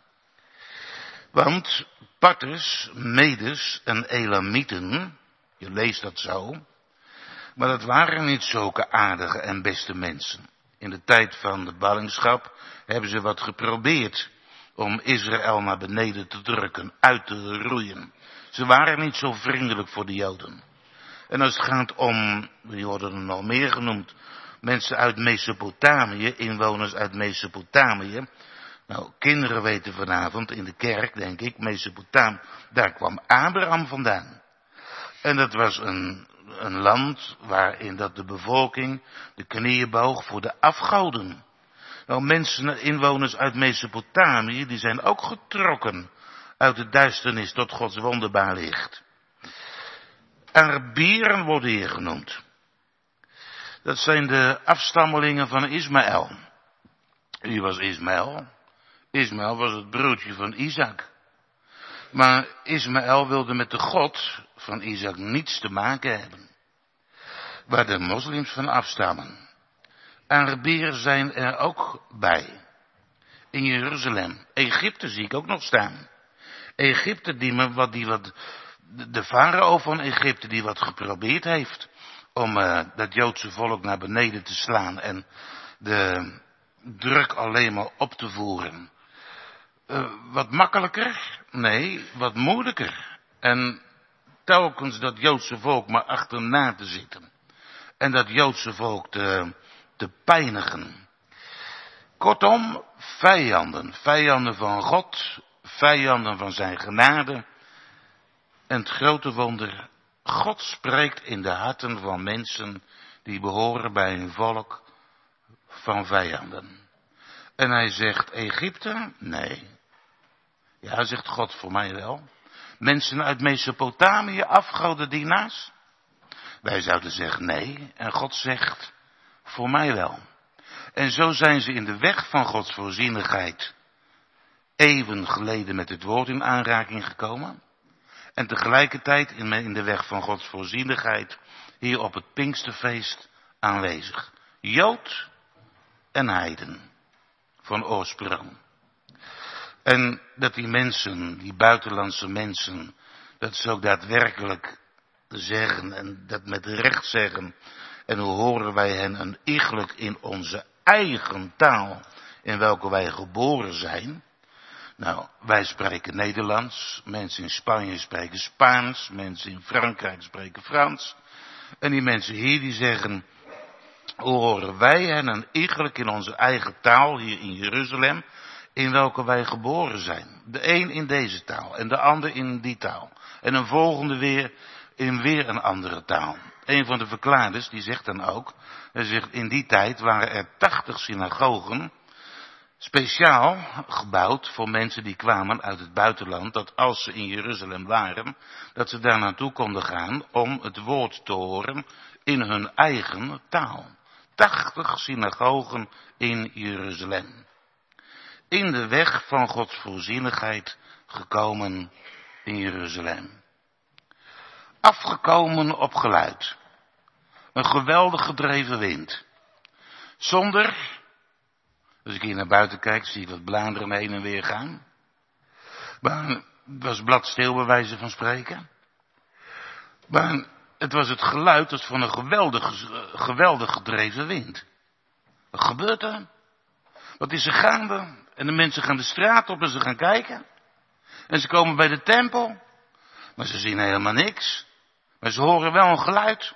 Want Parters, Medes en Elamieten, je leest dat zo, maar dat waren niet zulke aardige en beste mensen. In de tijd van de ballingschap hebben ze wat geprobeerd om Israël naar beneden te drukken, uit te roeien. Ze waren niet zo vriendelijk voor de Joden. En als het gaat om, die worden er nog meer genoemd, mensen uit Mesopotamië, inwoners uit Mesopotamië. Nou, kinderen weten vanavond in de kerk, denk ik, Mesopotamië, daar kwam Abraham vandaan. En dat was een, een land waarin dat de bevolking de knieën boog voor de afgoden. Nou, mensen, inwoners uit Mesopotamië, die zijn ook getrokken uit de duisternis tot Gods wonderbaar licht. Arabieren worden hier genoemd. Dat zijn de afstammelingen van Ismaël. Wie was Ismaël? Ismaël was het broertje van Isaac. Maar Ismaël wilde met de God van Isaac niets te maken hebben. Waar de moslims van afstammen. Arabieren zijn er ook bij. In Jeruzalem. Egypte zie ik ook nog staan. Egypte die, me, wat, die wat, de farao van Egypte die wat geprobeerd heeft om uh, dat Joodse volk naar beneden te slaan en de druk alleen maar op te voeren. Uh, wat makkelijker? Nee, wat moeilijker. En telkens dat Joodse volk maar achterna te zitten. En dat Joodse volk te, te pijnigen. Kortom, vijanden. Vijanden van God, vijanden van zijn genade. En het grote wonder, God spreekt in de harten van mensen die behoren bij een volk van vijanden. En hij zegt, Egypte? Nee. Ja, zegt God, voor mij wel. Mensen uit Mesopotamië, afgodendienaars? Wij zouden zeggen nee. En God zegt, voor mij wel. En zo zijn ze in de weg van Gods voorzienigheid eeuwen geleden met het woord in aanraking gekomen. En tegelijkertijd in de weg van Gods voorzienigheid hier op het Pinksterfeest aanwezig. Jood en heiden van oorsprong. En dat die mensen, die buitenlandse mensen, dat ze ook daadwerkelijk zeggen en dat met recht zeggen. En hoe horen wij hen een iegelijk in onze eigen taal in welke wij geboren zijn. Nou, wij spreken Nederlands, mensen in Spanje spreken Spaans, mensen in Frankrijk spreken Frans. En die mensen hier die zeggen, hoe horen wij hen een iegelijk in onze eigen taal hier in Jeruzalem, in welke wij geboren zijn. De een in deze taal en de ander in die taal. En een volgende weer in weer een andere taal. Een van de verklaarders die zegt dan ook, hij zegt in die tijd waren er tachtig synagogen speciaal gebouwd voor mensen die kwamen uit het buitenland, dat als ze in Jeruzalem waren, dat ze daar naartoe konden gaan om het woord te horen in hun eigen taal. Tachtig synagogen in Jeruzalem. In de weg van Gods voorzienigheid gekomen in Jeruzalem. Afgekomen op geluid. Een geweldig gedreven wind. Zonder, als ik hier naar buiten kijk, zie ik wat bladeren heen en weer gaan. Maar het was bladstil bij wijze van spreken. Maar het was het geluid als van een geweldig, geweldig gedreven wind. Wat gebeurt er? Wat is er gaande? En de mensen gaan de straat op en ze gaan kijken. En ze komen bij de tempel. Maar ze zien helemaal niks. Maar ze horen wel een geluid.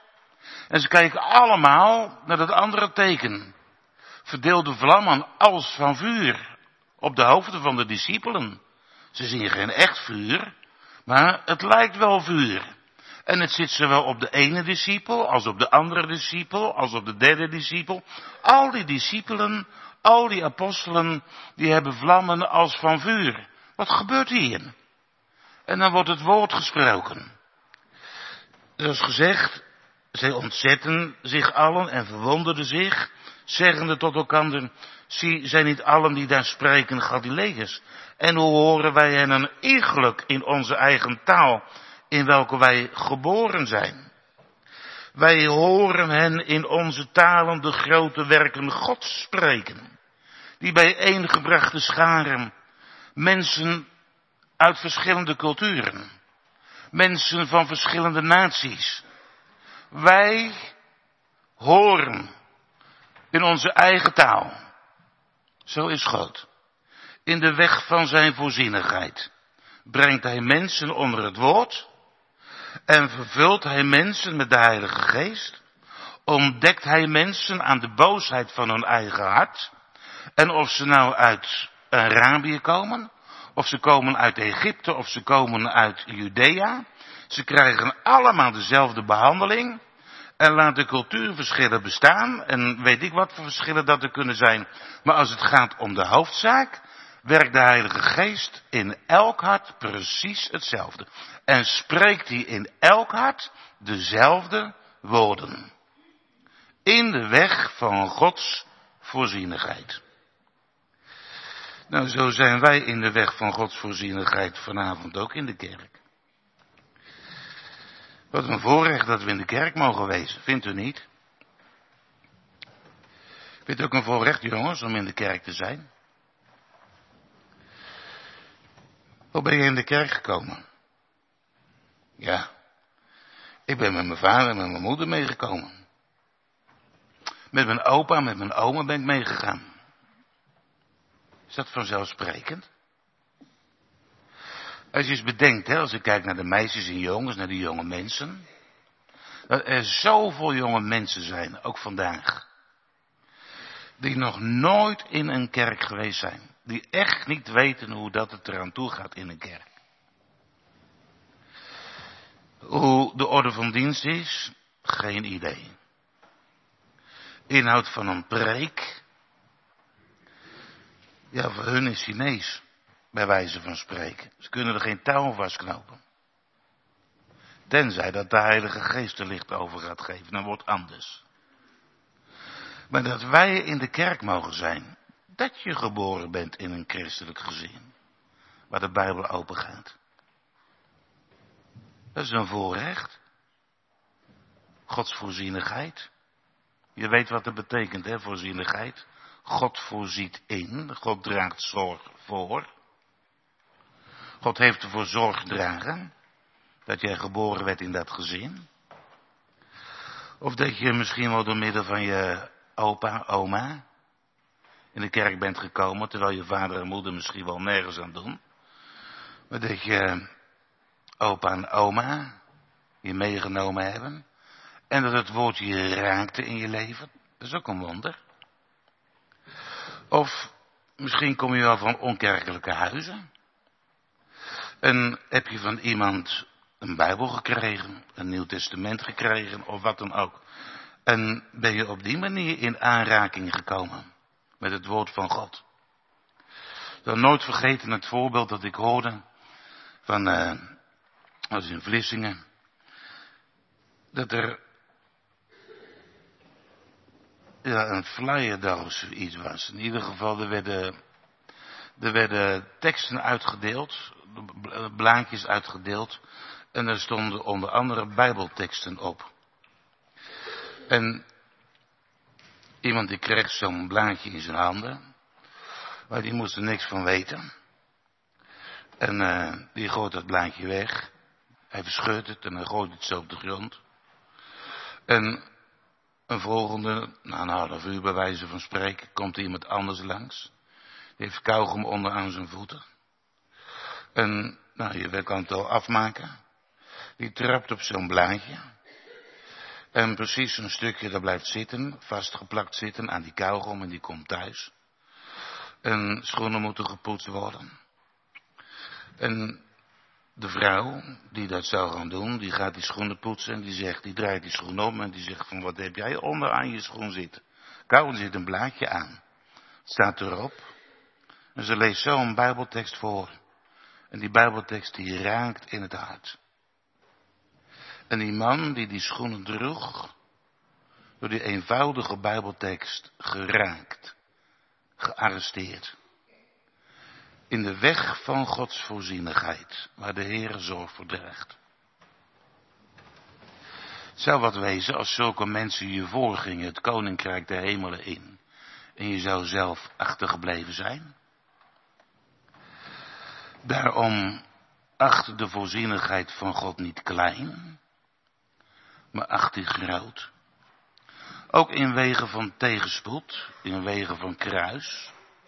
En ze kijken allemaal naar dat andere teken. Verdeelde vlammen als van vuur op de hoofden van de discipelen. Ze zien geen echt vuur, maar het lijkt wel vuur. En het zit zowel op de ene discipel, als op de andere discipel, als op de derde discipel. Al die discipelen, al die apostelen, die hebben vlammen als van vuur. Wat gebeurt hier? En dan wordt het woord gesproken. Zoals gezegd, zij ontzetten zich allen en verwonderden zich, zeggende tot elkander, zie, zijn niet allen die daar spreken Galileërs? En hoe horen wij hen een iegelijk in onze eigen taal, in welke wij geboren zijn? Wij horen hen in onze talen de grote werken Gods spreken, die bijeengebrachte scharen, mensen uit verschillende culturen, mensen van verschillende naties. Wij horen in onze eigen taal. Zo is God. In de weg van zijn voorzienigheid brengt hij mensen onder het woord en vervult hij mensen met de Heilige Geest. Ontdekt hij mensen aan de boosheid van hun eigen hart. En of ze nou uit Arabië komen, of ze komen uit Egypte, of ze komen uit Judea. Ze krijgen allemaal dezelfde behandeling. En laat de cultuurverschillen bestaan. En weet ik wat voor verschillen dat er kunnen zijn. Maar als het gaat om de hoofdzaak, werkt de Heilige Geest in elk hart precies hetzelfde. En spreekt hij in elk hart dezelfde woorden. In de weg van Gods voorzienigheid. Nou, zo zijn wij in de weg van Gods voorzienigheid vanavond ook in de kerk. Wat een voorrecht dat we in de kerk mogen wezen, vindt u niet? Vindt u ook een voorrecht, jongens, om in de kerk te zijn? Hoe ben je in de kerk gekomen? Ja, ik ben met mijn vader en met mijn moeder meegekomen. Met mijn opa en met mijn oma ben ik meegegaan. Is dat vanzelfsprekend? Als je eens bedenkt, hè, als ik kijk naar de meisjes en jongens, naar die jonge mensen. Dat er zoveel jonge mensen zijn, ook vandaag. Die nog nooit in een kerk geweest zijn. Die echt niet weten hoe dat het eraan toe gaat in een kerk. Hoe de orde van dienst is, geen idee. Inhoud van een preek. Ja, voor hun is Chinees. Bij wijze van spreken. Ze kunnen er geen touw aan vastknopen. Tenzij dat de Heilige Geest er licht over gaat geven. Dan wordt het anders. Maar dat wij in de kerk mogen zijn. Dat je geboren bent in een christelijk gezin. Waar de Bijbel open gaat. Dat is een voorrecht. Gods voorzienigheid. Je weet wat dat betekent, hè, voorzienigheid. God voorziet in. God draagt zorg voor. God heeft ervoor zorg gedragen. Dat jij geboren werd in dat gezin. Of dat je misschien wel door middel van je opa, oma in de kerk bent gekomen. Terwijl je vader en moeder misschien wel nergens aan doen. Maar dat je opa en oma je meegenomen hebben. En dat het woordje je raakte in je leven. Dat is ook een wonder. Of misschien kom je wel van onkerkelijke huizen. En heb je van iemand een Bijbel gekregen, een Nieuw Testament gekregen of wat dan ook. En ben je op die manier in aanraking gekomen met het woord van God. Ik zal nooit vergeten het voorbeeld dat ik hoorde van, uh, was in Vlissingen. Dat er ja, een flyerdag of zoiets was. In ieder geval, er werden, er werden teksten uitgedeeld, blaadjes uitgedeeld. En er stonden onder andere bijbelteksten op. En iemand die kreeg zo'n blaadje in zijn handen. Maar die moest er niks van weten. En uh, die gooit dat blaadje weg. Hij verscheurt het en hij gooit het zo op de grond. En een volgende, na een half uur bij wijze van spreken, komt iemand anders langs. Die heeft kauwgom onder aan zijn voeten. En nou, je kan het al afmaken. Die trapt op zo'n blaadje. En precies een stukje dat blijft zitten, vastgeplakt zitten aan die kauwgom en die komt thuis. En schoenen moeten gepoetst worden. En de vrouw die dat zou gaan doen, die gaat die schoenen poetsen en die zegt, die draait die schoen om en die zegt van wat heb jij onderaan je schoen zitten? Kou, er zit een blaadje aan. Het staat erop. En ze leest zo een bijbeltekst voor. En die bijbeltekst die raakt in het hart. En die man die die schoenen droeg, door die eenvoudige bijbeltekst geraakt, gearresteerd. In de weg van Gods voorzienigheid, waar de Heere zorg voor draagt. Het zou wat wezen als zulke mensen je voorgingen het koninkrijk der hemelen in. En je zou zelf achtergebleven zijn. Daarom acht de voorzienigheid van God niet klein, maar acht die groot. Ook in wegen van tegenspoed, in wegen van kruis.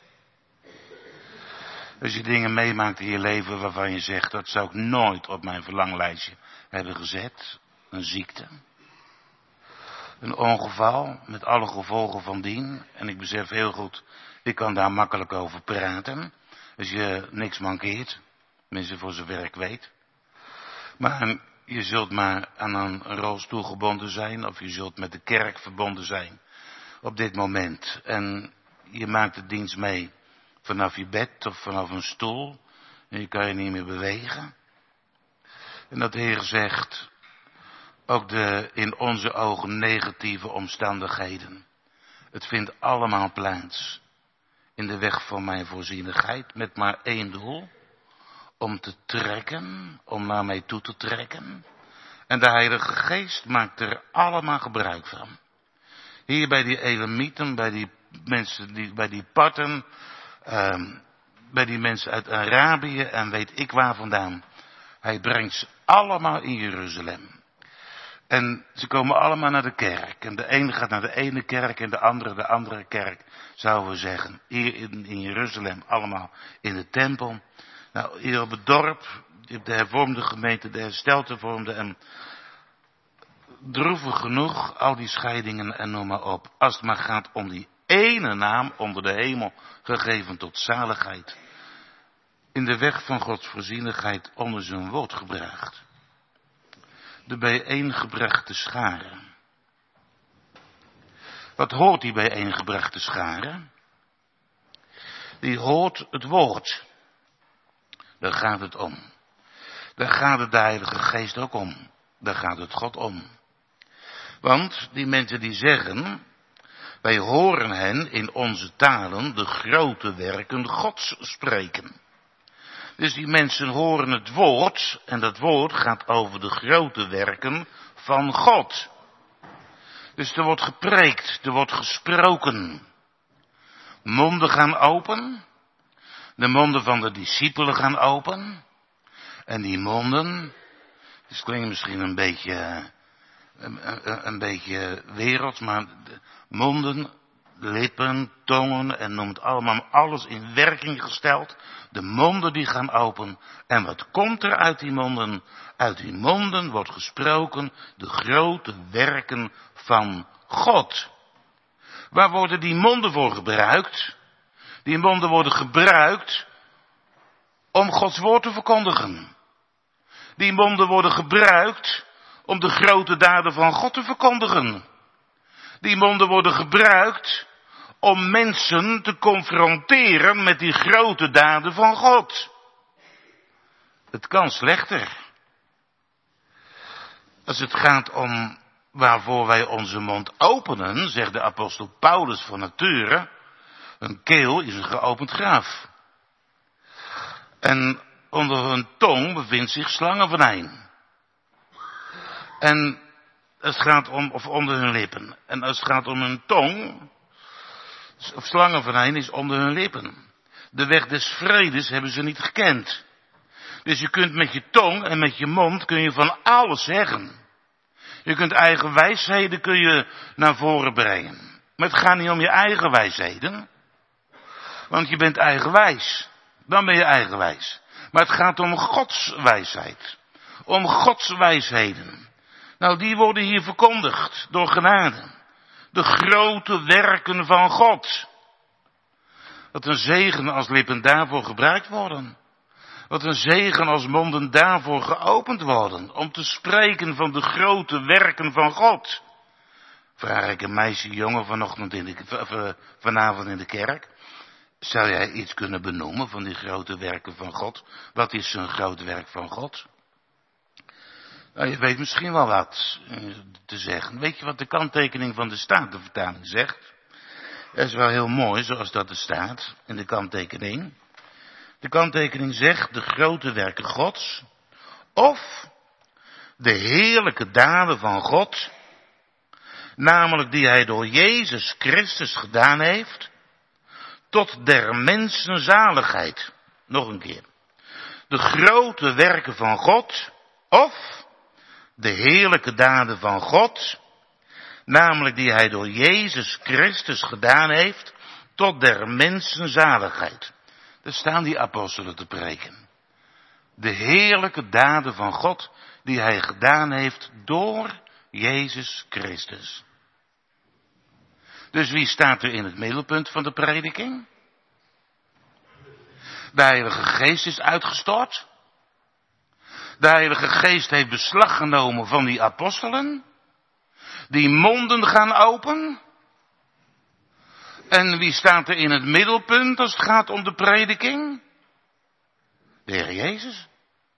Als je dingen meemaakt in je leven waarvan je zegt, dat zou ik nooit op mijn verlanglijstje hebben gezet. Een ziekte. Een ongeval met alle gevolgen van dien. En ik besef heel goed, ik kan daar makkelijk over praten. Als je niks mankeert. Tenminste voor zover ik weet. Maar je zult maar aan een rolstoel gebonden zijn. Of je zult met de kerk verbonden zijn. Op dit moment. En je maakt de dienst mee. Vanaf je bed of vanaf een stoel. En je kan je niet meer bewegen. En dat de Heer zegt. Ook de in onze ogen negatieve omstandigheden. Het vindt allemaal plaats. In de weg van mijn voorzienigheid. Met maar één doel. Om te trekken. Om naar mij toe te trekken. En de Heilige Geest maakt er allemaal gebruik van. Hier bij die Elamieten. Bij die mensen. Die, bij die Parten. Um, bij die mensen uit Arabië. En weet ik waar vandaan. Hij brengt ze allemaal in Jeruzalem. En ze komen allemaal naar de kerk. En de ene gaat naar de ene kerk en de andere de andere kerk, zouden we zeggen. Hier in, in Jeruzalem allemaal in de tempel. Nou, hier op het dorp, de hervormde gemeente, de hersteld hervormde. En droevig genoeg, al die scheidingen en noem maar op. Als het maar gaat om die ene naam onder de hemel, gegeven tot zaligheid. In de weg van Gods voorzienigheid onder zijn woord gebracht. De bijeengebrachte scharen. Wat hoort die bijeengebrachte scharen? Die hoort het woord. Daar gaat het om. Daar gaat het de Heilige Geest ook om. Daar gaat het God om. Want die mensen die zeggen, wij horen hen in onze talen de grote werken Gods spreken. Dus die mensen horen het woord, en dat woord gaat over de grote werken van God. Dus er wordt gepreekt, er wordt gesproken. Monden gaan open, de monden van de discipelen gaan open. En die monden, het klinkt misschien een beetje, een, een, een beetje werelds, maar de monden, lippen, tongen en noem het allemaal, alles in werking gesteld. De monden die gaan open. En wat komt er uit die monden? Uit die monden wordt gesproken de grote werken van God. Waar worden die monden voor gebruikt? Die monden worden gebruikt om Gods woord te verkondigen. Die monden worden gebruikt om de grote daden van God te verkondigen. Die monden worden gebruikt om mensen te confronteren met die grote daden van God. Het kan slechter. Als het gaat om waarvoor wij onze mond openen, zegt de apostel Paulus van nature, een keel is een geopend graf. En onder hun tong bevindt zich slangenvenijn. En het gaat om, of onder hun lippen. En als het gaat om hun tong, of slangenvenijn is onder hun lippen. De weg des vredes hebben ze niet gekend. Dus je kunt met je tong en met je mond kun je van alles zeggen. Je kunt eigen wijsheden kun je naar voren brengen. Maar het gaat niet om je eigen wijsheden. Want je bent eigenwijs. Dan ben je eigenwijs. Maar het gaat om Gods wijsheid. Om Gods wijsheden. Nou, die worden hier verkondigd door genade. De grote werken van God. Wat een zegen als lippen daarvoor gebruikt worden. Wat een zegen als monden daarvoor geopend worden. Om te spreken van de grote werken van God. Vraag ik een meisje jongen vanochtend in de, vanavond in de kerk. Zou jij iets kunnen benoemen van die grote werken van God? Wat is zo'n groot werk van God? Nou, je weet misschien wel wat te zeggen. Weet je wat de kanttekening van de Statenvertaling zegt? Dat is wel heel mooi zoals dat er staat in de kanttekening. De kanttekening zegt de grote werken Gods. Of de heerlijke daden van God. Namelijk die hij door Jezus Christus gedaan heeft. Tot der mensen zaligheid. Nog een keer. De grote werken van God. Of de heerlijke daden van God. Namelijk die hij door Jezus Christus gedaan heeft. Tot der mensen zaligheid. Daar staan die apostelen te preken. De heerlijke daden van God. Die hij gedaan heeft door Jezus Christus. Dus wie staat er in het middelpunt van de prediking? De Heilige Geest is uitgestort. De Heilige Geest heeft beslag genomen van die apostelen. Die monden gaan open. En wie staat er in het middelpunt als het gaat om de prediking? De Heer Jezus.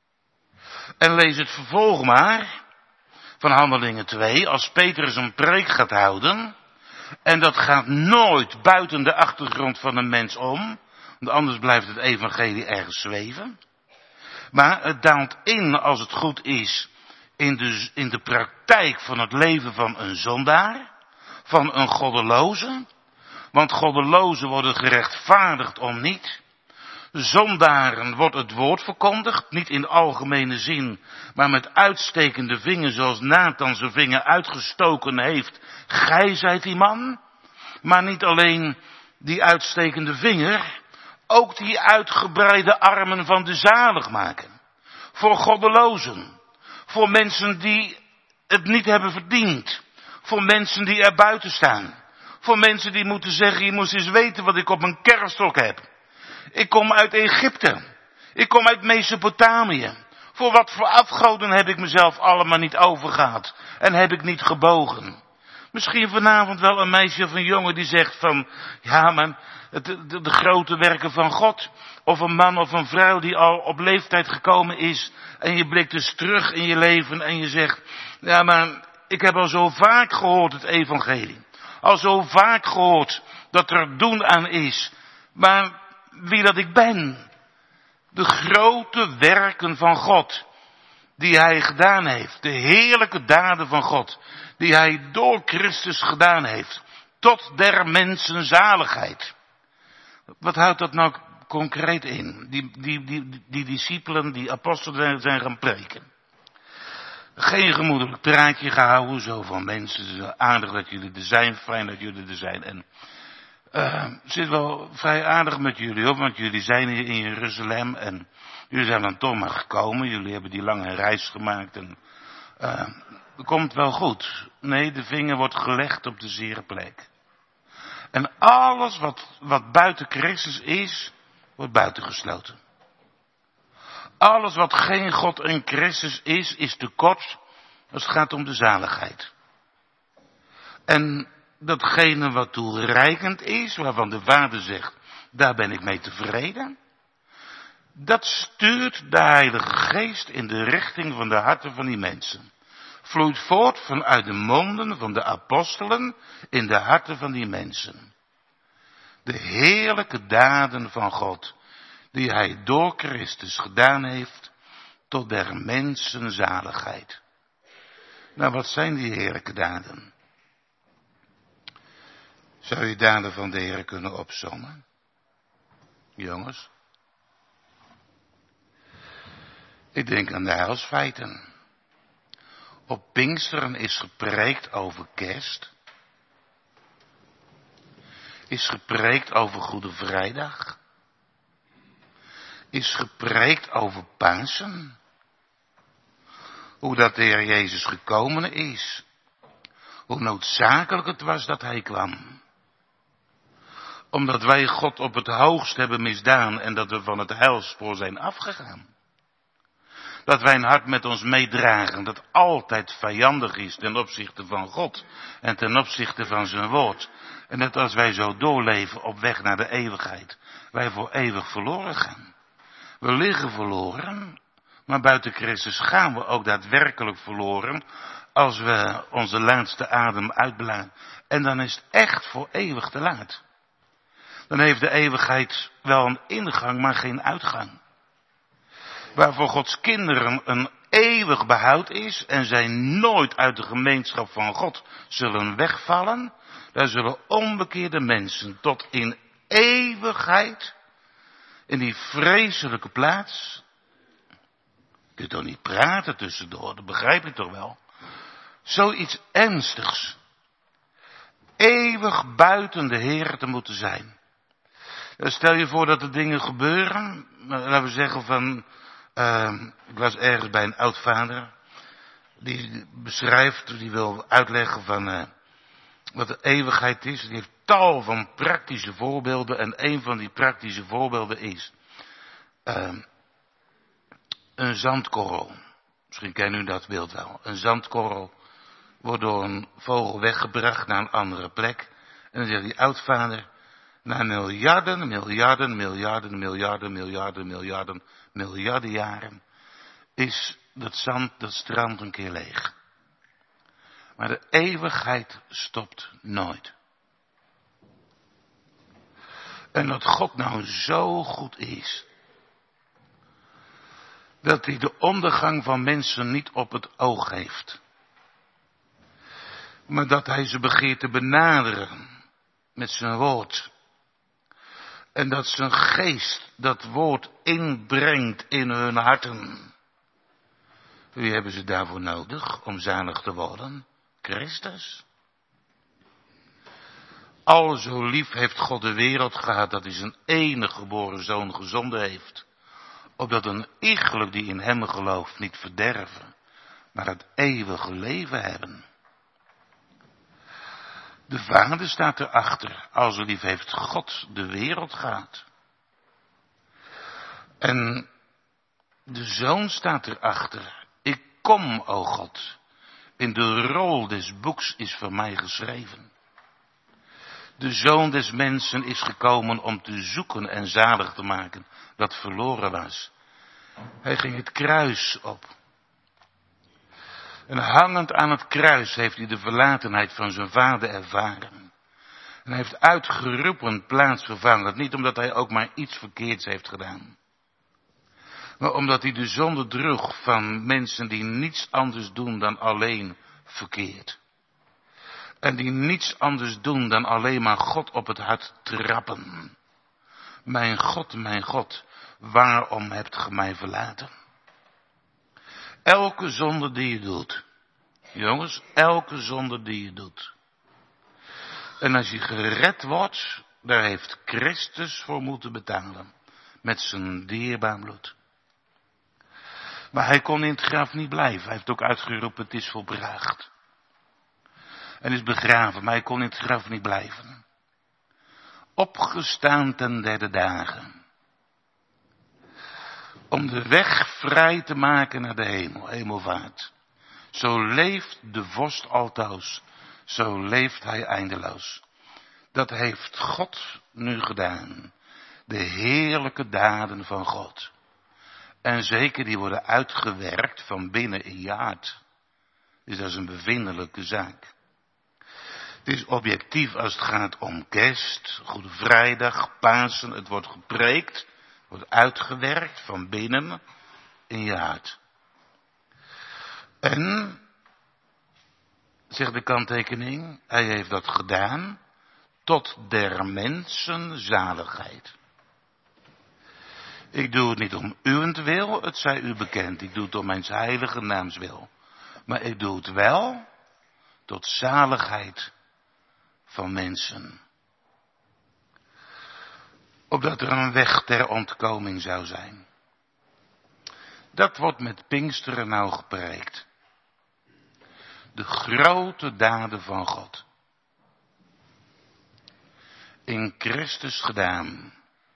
En lees het vervolg maar van Handelingen twee, als Petrus een preek gaat houden. En dat gaat nooit buiten de achtergrond van een mens om. Want anders blijft het evangelie ergens zweven. Maar het daalt in, als het goed is, in de, in de praktijk van het leven van een zondaar. Van een goddeloze. Want goddelozen worden gerechtvaardigd om niet. Zondaren wordt het woord verkondigd, niet in algemene zin, maar met uitstekende vinger, zoals Nathan zijn vinger uitgestoken heeft. Gij zijt die man. Maar niet alleen die uitstekende vinger, ook die uitgebreide armen van de zaligmaker. Voor goddelozen, voor mensen die het niet hebben verdiend, voor mensen die er buiten staan, voor mensen die moeten zeggen, je moest eens weten wat ik op mijn kerfstok heb. Ik kom uit Egypte. Ik kom uit Mesopotamië. Voor wat voor afgoden heb ik mezelf allemaal niet overgehad. En heb ik niet gebogen. Misschien vanavond wel een meisje of een jongen die zegt van, ja maar het, de, de grote werken van God. Of een man of een vrouw die al op leeftijd gekomen is. En je blikt dus terug in je leven en je zegt, ja maar ik heb al zo vaak gehoord het evangelie. Al zo vaak gehoord dat er doen aan is. Maar wie dat ik ben. De grote werken van God. Die hij gedaan heeft. De heerlijke daden van God. Die hij door Christus gedaan heeft. Tot der mensen zaligheid. Wat houdt dat nou concreet in? Die, die, die, die discipelen, die apostelen zijn gaan preken. Geen gemoedelijk praatje gehouden. Zo van mensen. Aardig dat jullie er zijn. Fijn dat jullie er zijn. En Uh, zit wel vrij aardig met jullie op, want jullie zijn hier in Jeruzalem en jullie zijn dan toch maar gekomen. Jullie hebben die lange reis gemaakt en uh, het komt wel goed. Nee, de vinger wordt gelegd op de zere plek. En alles wat, wat buiten Christus is, wordt buitengesloten. Alles wat geen God en Christus is, is tekort als het gaat om de zaligheid. En datgene wat toereikend is, waarvan de Vader zegt, daar ben ik mee tevreden. Dat stuurt de Heilige Geest in de richting van de harten van die mensen. Vloeit voort vanuit de monden van de apostelen in de harten van die mensen. De heerlijke daden van God, die hij door Christus gedaan heeft, tot der mensen zaligheid. Nou, wat zijn die heerlijke daden? Zou je daden van de Heer kunnen opzommen? Jongens. Ik denk aan de heilsfeiten. Op Pinksteren is gepreekt over kerst. Is gepreekt over Goede Vrijdag. Is gepreekt over Pasen. Hoe dat de Heer Jezus gekomen is. Hoe noodzakelijk het was dat hij kwam. Omdat wij God op het hoogst hebben misdaan en dat we van het heilspoor zijn afgegaan. Dat wij een hart met ons meedragen dat altijd vijandig is ten opzichte van God en ten opzichte van zijn woord. En dat als wij zo doorleven op weg naar de eeuwigheid, wij voor eeuwig verloren gaan. We liggen verloren, maar buiten Christus gaan we ook daadwerkelijk verloren als we onze laatste adem uitblazen. En dan is het echt voor eeuwig te laat. Dan heeft de eeuwigheid wel een ingang, maar geen uitgang. Waarvoor Gods kinderen een eeuwig behoud is en zij nooit uit de gemeenschap van God zullen wegvallen, daar zullen onbekeerde mensen tot in eeuwigheid in die vreselijke plaats. Je kunt toch niet praten tussendoor, dat begrijp je toch wel. Zoiets ernstigs. Eeuwig buiten de Heer te moeten zijn. Stel je voor dat er dingen gebeuren, laten we zeggen van, uh, ik was ergens bij een oudvader, die beschrijft, die wil uitleggen van uh, wat de eeuwigheid is. Die heeft tal van praktische voorbeelden en een van die praktische voorbeelden is uh, een zandkorrel. Misschien kennen u dat beeld wel. Een zandkorrel wordt door een vogel weggebracht naar een andere plek. En dan zegt die oudvader, na miljarden, miljarden, miljarden, miljarden, miljarden, miljarden, miljarden jaren is dat zand, dat strand een keer leeg. Maar de eeuwigheid stopt nooit. En dat God nou zo goed is, dat hij de ondergang van mensen niet op het oog heeft. Maar dat hij ze begeert te benaderen met zijn woord. En dat zijn geest dat woord inbrengt in hun harten. Wie hebben ze daarvoor nodig om zalig te worden? Christus. Al zo lief heeft God de wereld gehad dat hij zijn enige geboren zoon gezonden heeft. Opdat een iegelijk die in hem gelooft niet verderven, maar het eeuwige leven hebben. De Vader staat erachter, al zo lief heeft God de wereld gehad. En de Zoon staat erachter, ik kom, o God, in de rol des boeks is voor mij geschreven. De Zoon des mensen is gekomen om te zoeken en zalig te maken dat verloren was. Hij ging het kruis op. En hangend aan het kruis heeft hij de verlatenheid van zijn vader ervaren. En hij heeft uitgeroepen plaatsvervangend, niet omdat hij ook maar iets verkeerds heeft gedaan. Maar omdat hij de zonde droeg van mensen die niets anders doen dan alleen verkeerd. En die niets anders doen dan alleen maar God op het hart trappen. Mijn God, mijn God, waarom hebt ge mij verlaten? Elke zonde die je doet. Jongens, elke zonde die je doet. En als je gered wordt, daar heeft Christus voor moeten betalen. Met zijn dierbaar bloed. Maar hij kon in het graf niet blijven. Hij heeft ook uitgeroepen, het is volbracht. En is begraven, maar hij kon in het graf niet blijven. Opgestaan ten derde dagen. Om de weg vrij te maken naar de hemel, hemelvaart. Zo leeft de vorst altoos, zo leeft hij eindeloos. Dat heeft God nu gedaan. De heerlijke daden van God. En zeker die worden uitgewerkt van binnen in je hart. Dus dat is een bevindelijke zaak. Het is objectief als het gaat om kerst, Goede Vrijdag, Pasen. Het wordt gepreekt, wordt uitgewerkt van binnen in je hart. En, zegt de kanttekening, hij heeft dat gedaan tot der mensen zaligheid. Ik doe het niet om uwentwil, het zij u bekend. Ik doe het om mijn heilige naamswil. Maar ik doe het wel tot zaligheid van mensen. Opdat er een weg ter ontkoming zou zijn. Dat wordt met Pinksteren nou gepreekt. De grote daden van God. In Christus gedaan.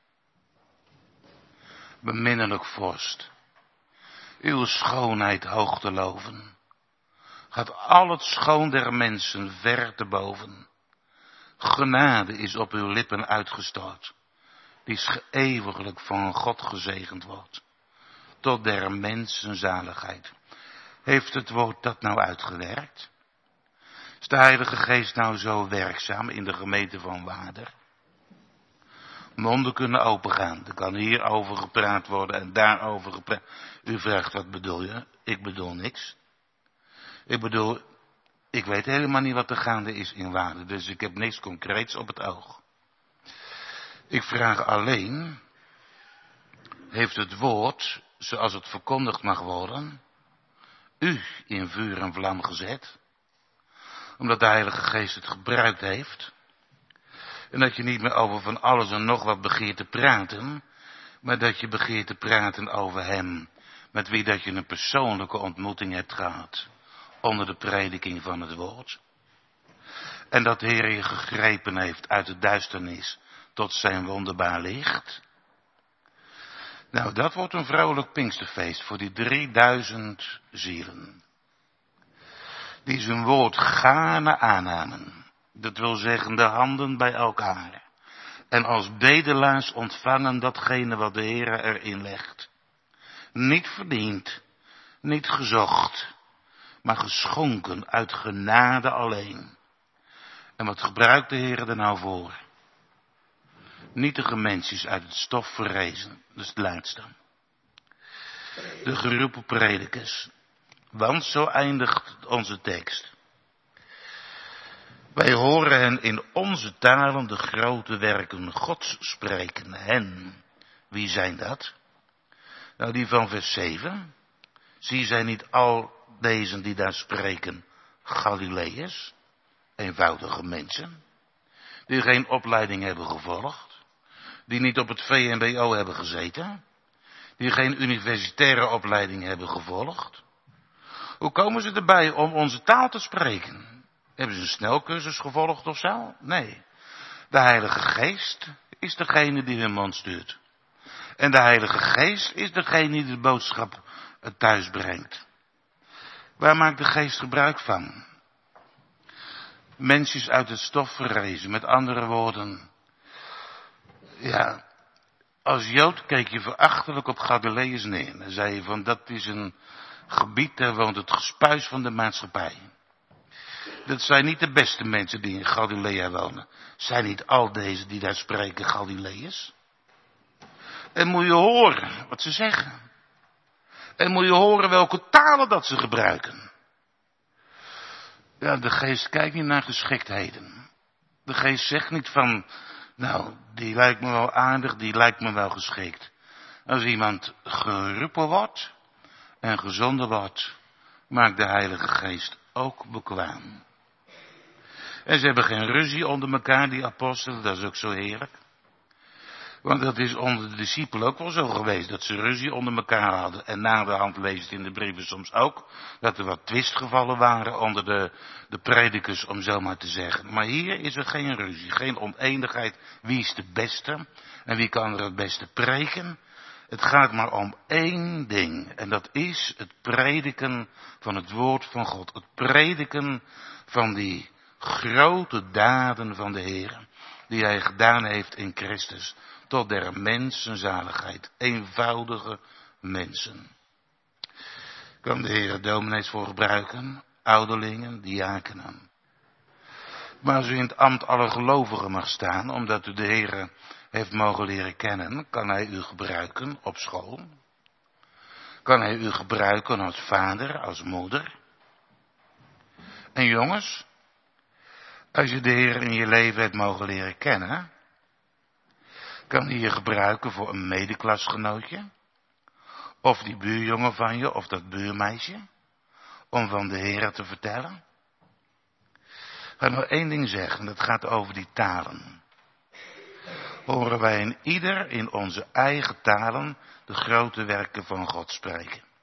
Beminnelijk vorst. Uw schoonheid hoog te loven. Gaat al het schoon der mensen ver te boven. Genade is op uw lippen uitgestort. Die geëeuwiglijk van God gezegend wordt. Tot der mensen zaligheid. Heeft het woord dat nou uitgewerkt? Is de Heilige Geest nou zo werkzaam in de gemeente van Waarder? Monden kunnen opengaan. Er kan hierover gepraat worden en daarover gepraat. U vraagt, wat bedoel je? Ik bedoel niks. Ik bedoel, ik weet helemaal niet wat er gaande is in Waarder. Dus ik heb niks concreets op het oog. Ik vraag alleen, heeft het woord, zoals het verkondigd mag worden, u in vuur en vlam gezet? Omdat de Heilige Geest het gebruikt heeft. En dat je niet meer over van alles en nog wat begeert te praten, maar dat je begeert te praten over hem, met wie dat je een persoonlijke ontmoeting hebt gehad, onder de prediking van het woord. En dat de Heer je gegrepen heeft uit de duisternis tot zijn wonderbaar licht. Nou, dat wordt een vrolijk Pinksterfeest voor die drieduizend zielen. Die zijn woord gaarne aannamen. Dat wil zeggen de handen bij elkaar. En als bedelaars ontvangen datgene wat de Heer erin legt. Niet verdiend, niet gezocht, maar geschonken uit genade alleen. En wat gebruikt de Heer er nou voor? Nietige mensjes uit het stof verrezen, dus het laatste. De geroepen predikers. Want zo eindigt onze tekst. Wij horen hen in onze talen de grote werken Gods spreken. Hen, wie zijn dat? Nou, die van vers zeven. Zie zij niet al deze die daar spreken Galileërs, eenvoudige mensen, die geen opleiding hebben gevolgd, die niet op het V M B O hebben gezeten, die geen universitaire opleiding hebben gevolgd. Hoe komen ze erbij om onze taal te spreken? Hebben ze een snelcursus gevolgd of zo? Nee. De Heilige Geest is degene die hun mond stuurt. En de Heilige Geest is degene die de boodschap thuis brengt. Waar maakt de Geest gebruik van? Mensjes uit het stof verrezen. Met andere woorden. Ja. Als Jood keek je verachtelijk op Galileërs neer. Dan zei je van dat is een gebied, daar woont het gespuis van de maatschappij. Dat zijn niet de beste mensen die in Galilea wonen. Zijn niet al deze die daar spreken Galileërs? En moet je horen wat ze zeggen. En moet je horen welke talen dat ze gebruiken. Ja, de Geest kijkt niet naar geschiktheden. De Geest zegt niet van, nou, die lijkt me wel aardig, die lijkt me wel geschikt. Als iemand geroepen wordt en gezonden wordt, maakt de Heilige Geest ook bekwaam. En ze hebben geen ruzie onder elkaar, die apostelen, dat is ook zo heerlijk. Want dat is onder de discipelen ook wel zo geweest, dat ze ruzie onder elkaar hadden. En na de hand leest in de brieven soms ook, dat er wat twistgevallen waren onder de, de predikers, om zo maar te zeggen. Maar hier is er geen ruzie, geen oneenigheid. Wie is de beste en wie kan er het beste preken? Het gaat maar om één ding. En dat is het prediken van het woord van God. Het prediken van die grote daden van de Heer, die hij gedaan heeft in Christus. Tot der mensen zaligheid. Eenvoudige mensen. Kan de Heer dominees voor gebruiken. Ouderlingen, diakenen. Maar als u in het ambt alle gelovigen mag staan, omdat u de Heer heeft mogen leren kennen, kan hij u gebruiken op school. Kan hij u gebruiken als vader, als moeder. En jongens, als je de Heer in je leven hebt mogen leren kennen, kan hij je gebruiken voor een medeklasgenootje, of die buurjongen van je, of dat buurmeisje, om van de Heer te vertellen. Ik ga nog één ding zeggen, dat gaat over die talen. Horen wij in ieder in onze eigen talen de grote werken van God spreken.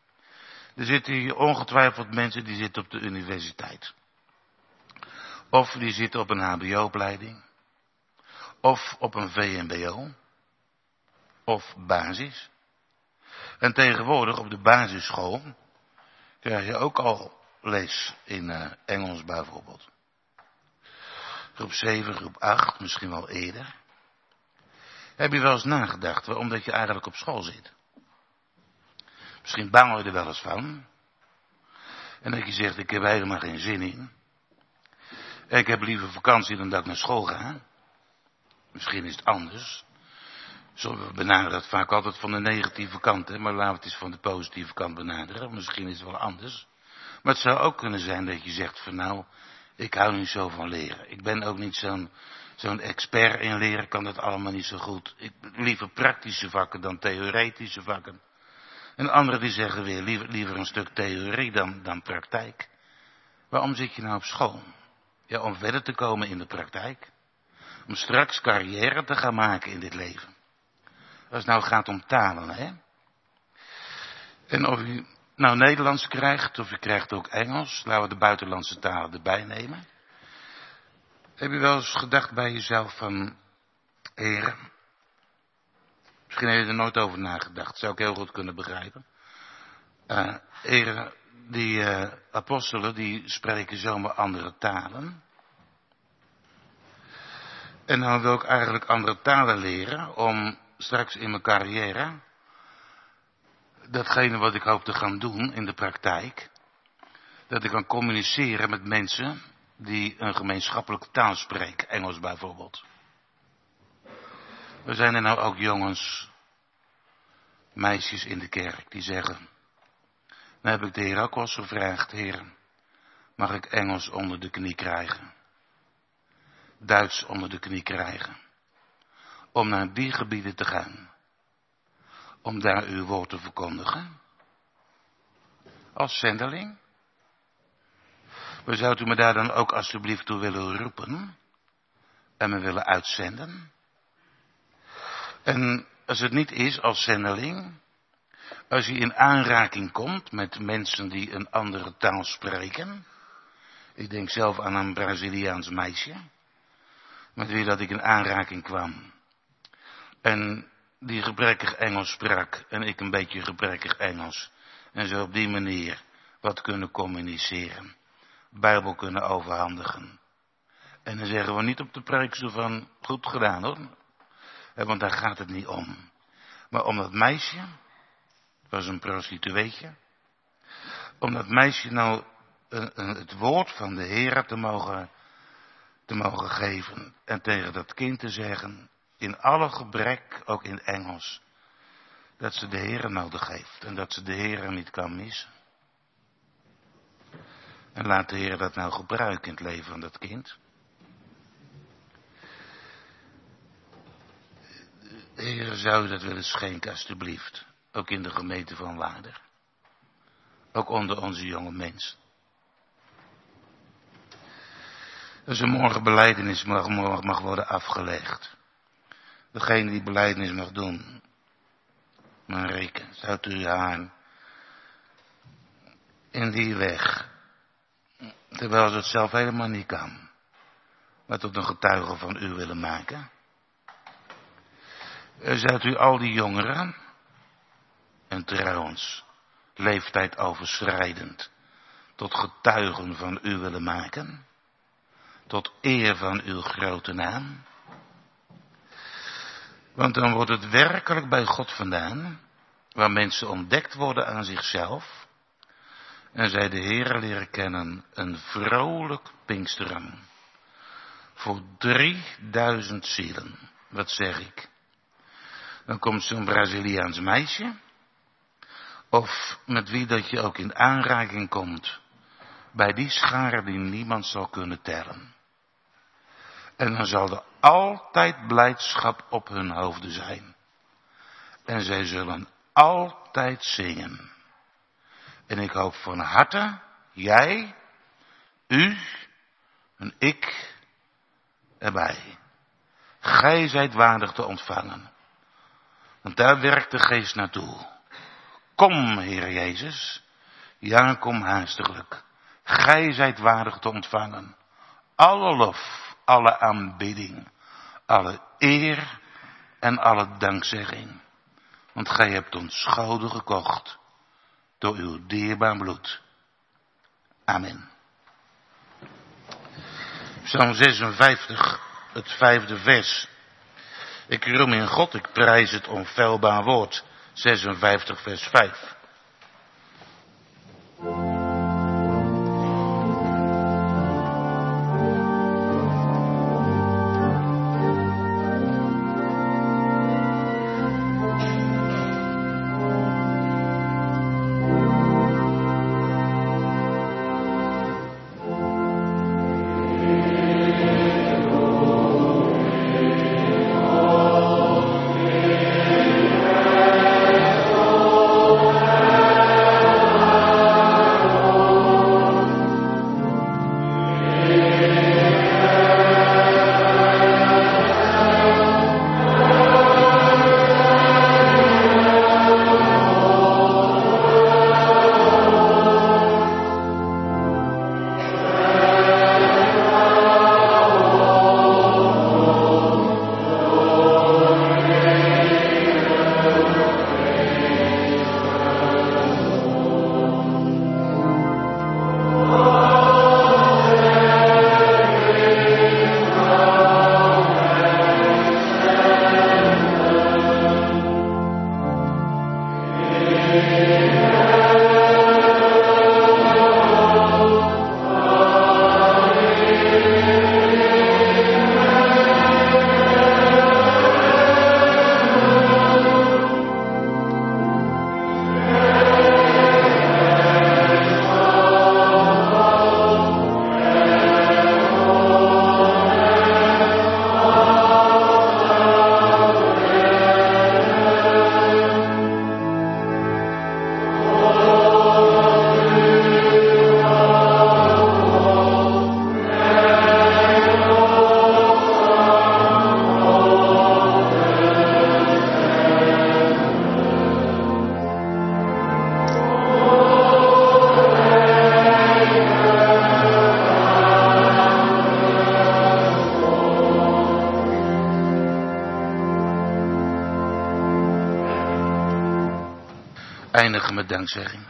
Er zitten hier ongetwijfeld mensen die zitten op de universiteit. Of die zitten op een H B O-opleiding. Of op een V M B O. Of basis. En tegenwoordig op de basisschool krijg je ook al les in uh, Engels bijvoorbeeld. Groep zeven, groep acht, misschien wel eerder. Heb je wel eens nagedacht waarom dat je eigenlijk op school zit? Misschien bang je er wel eens van. En dat je zegt, ik heb helemaal geen zin in. Ik heb liever vakantie dan dat ik naar school ga. Misschien is het anders. We benaderen dat vaak altijd van de negatieve kant, hè? Maar laten we het eens van de positieve kant benaderen. Misschien is het wel anders. Maar het zou ook kunnen zijn dat je zegt van nou, ik hou niet zo van leren. Ik ben ook niet zo'n zo'n expert in leren, kan dat allemaal niet zo goed. Ik liever praktische vakken dan theoretische vakken. En anderen die zeggen weer liever, liever een stuk theorie dan, dan praktijk. Waarom zit je nou op school? Ja, om verder te komen in de praktijk. Om straks carrière te gaan maken in dit leven. Als het nou gaat om talen, hè. En of u nou Nederlands krijgt, of u krijgt ook Engels. Laten we de buitenlandse talen erbij nemen. Heb je wel eens gedacht bij jezelf van, Heer, misschien heb je er nooit over nagedacht, dat zou ik heel goed kunnen begrijpen. Uh, Heer, die uh, apostelen, die spreken zomaar andere talen. En dan wil ik eigenlijk andere talen leren, om straks in mijn carrière, datgene wat ik hoop te gaan doen in de praktijk, dat ik kan communiceren met mensen die een gemeenschappelijke taal spreken, Engels bijvoorbeeld. Er zijn er nou ook jongens, meisjes in de kerk die zeggen, dan heb ik de Heer ook wel eens gevraagd, Heer, mag ik Engels onder de knie krijgen? Duits onder de knie krijgen? Om naar die gebieden te gaan. Om daar uw woord te verkondigen. Als zendeling. Maar zou u me daar dan ook alstublieft toe willen roepen? En me willen uitzenden? En als het niet is als zendeling, als je in aanraking komt met mensen die een andere taal spreken. Ik denk zelf aan een Braziliaans meisje, met wie dat ik in aanraking kwam. En die gebrekkig Engels sprak en ik een beetje gebrekkig Engels. En zo op die manier wat kunnen communiceren. Bijbel kunnen overhandigen. En dan zeggen we niet op de preekstoel van, goed gedaan hoor. Want daar gaat het niet om. Maar om dat meisje, was een prostitueetje. Om dat meisje nou een, een, het woord van de Heer te mogen, te mogen geven. En tegen dat kind te zeggen, in alle gebrek, ook in Engels, dat ze de Heer nodig heeft. En dat ze de Heer niet kan missen. En laat de Heer dat nou gebruiken in het leven van dat kind. Heer, zou u dat willen schenken alstublieft. Ook in de gemeente van Waarder. Ook onder onze jonge mensen. Dus een morgen belijdenis mag, mag, mag worden afgelegd. Degene die belijdenis mag doen. Maar reken, zou u haar in die weg. Terwijl ze het zelf helemaal niet kan. Maar tot een getuige van u willen maken. Zou u al die jongeren, en trouwens, leeftijd overschrijdend, tot getuigen van u willen maken? Tot eer van uw grote naam? Want dan wordt het werkelijk bij God vandaan, waar mensen ontdekt worden aan zichzelf, en zij de Heere leren kennen, een vrolijk Pinksteren. Voor drieduizend zielen, wat zeg ik? Dan komt zo'n Braziliaans meisje, of met wie dat je ook in aanraking komt, bij die schare die niemand zal kunnen tellen. En dan zal er altijd blijdschap op hun hoofden zijn. En zij zullen altijd zingen. En ik hoop van harte, jij, u en ik erbij. Gij zijt waardig te ontvangen. Want daar werkt de geest naartoe. Kom, Heer Jezus, Ja, kom haastiglijk. Gij zijt waardig te ontvangen. Alle lof, alle aanbidding, alle eer en alle dankzegging. Want gij hebt ons schouder gekocht door uw dierbaar bloed. Amen. Psalm zesenvijftig, het vijfde vers. Ik roem in God, ik prijs het onfeilbaar woord. zesenvijftig vers vijf. Eindigen met dankzegging.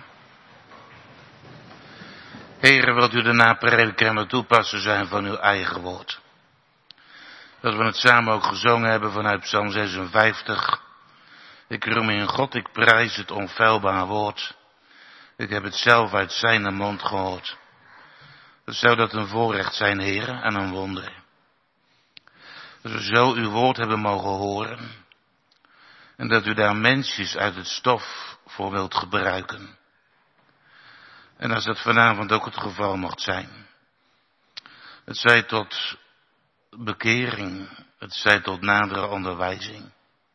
Heere, wilt u de naprediker en het toepassen zijn van uw eigen woord. Dat we het samen ook gezongen hebben vanuit Psalm zesenvijftig. Ik roem in God, ik prijs het onfeilbaar woord. Ik heb het zelf uit zijn mond gehoord. Dat zou dat een voorrecht zijn, Heere, en een wonder. Dat we zo uw woord hebben mogen horen. En dat u daar mensjes uit het stof voor wilt gebruiken. En als dat vanavond ook het geval mocht zijn. Het zij tot bekering, het zij tot nadere onderwijzing.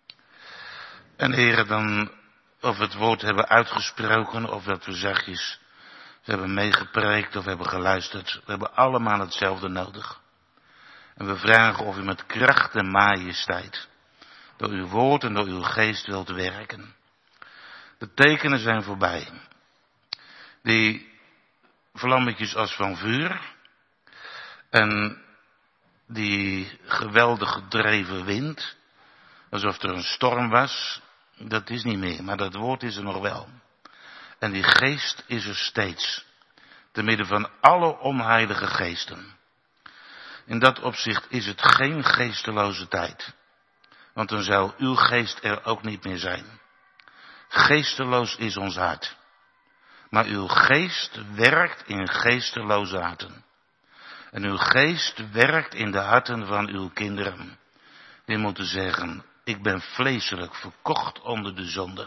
En Heere, dan of we het woord hebben uitgesproken, of dat we zachtjes hebben meegepreekt of hebben geluisterd. We hebben allemaal hetzelfde nodig. En we vragen of u met kracht en majesteit door uw woord en door uw geest wilt werken. De tekenen zijn voorbij. Die vlammetjes als van vuur. En die geweldig gedreven wind. Alsof er een storm was. Dat is niet meer, maar dat woord is er nog wel. En die geest is er steeds. Te midden van alle onheilige geesten. In dat opzicht is het geen geesteloze tijd. Want dan zou uw geest er ook niet meer zijn. Geesteloos is ons hart. Maar uw geest werkt in geesteloze harten. En uw geest werkt in de harten van uw kinderen. Die moeten zeggen, ik ben vleeselijk verkocht onder de zonde.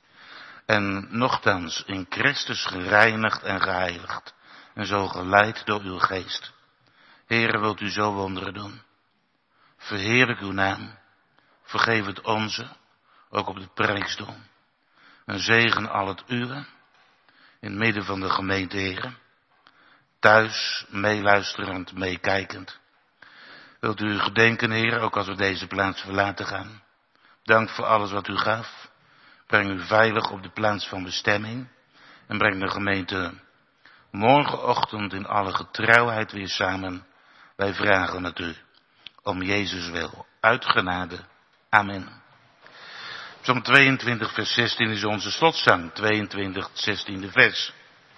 En nochtans in Christus gereinigd en geheiligd. En zo geleid door uw geest. Heere, wilt u zo wonderen doen. Verheerlijk uw naam. Vergeef het onze, ook op de preekstoel. En zegen al het uwe, in het midden van de gemeente, Heere. Thuis, meeluisterend, meekijkend. Wilt u gedenken, Heere, ook als we deze plaats verlaten gaan. Dank voor alles wat u gaf. Breng u veilig op de plaats van bestemming. En breng de gemeente morgenochtend in alle getrouwheid weer samen. Wij vragen het u, om Jezus wil, uit genade. Amen. Psalm tweeëntwintig vers zestien is onze slotzang, tweeëntwintig, zestiende vers.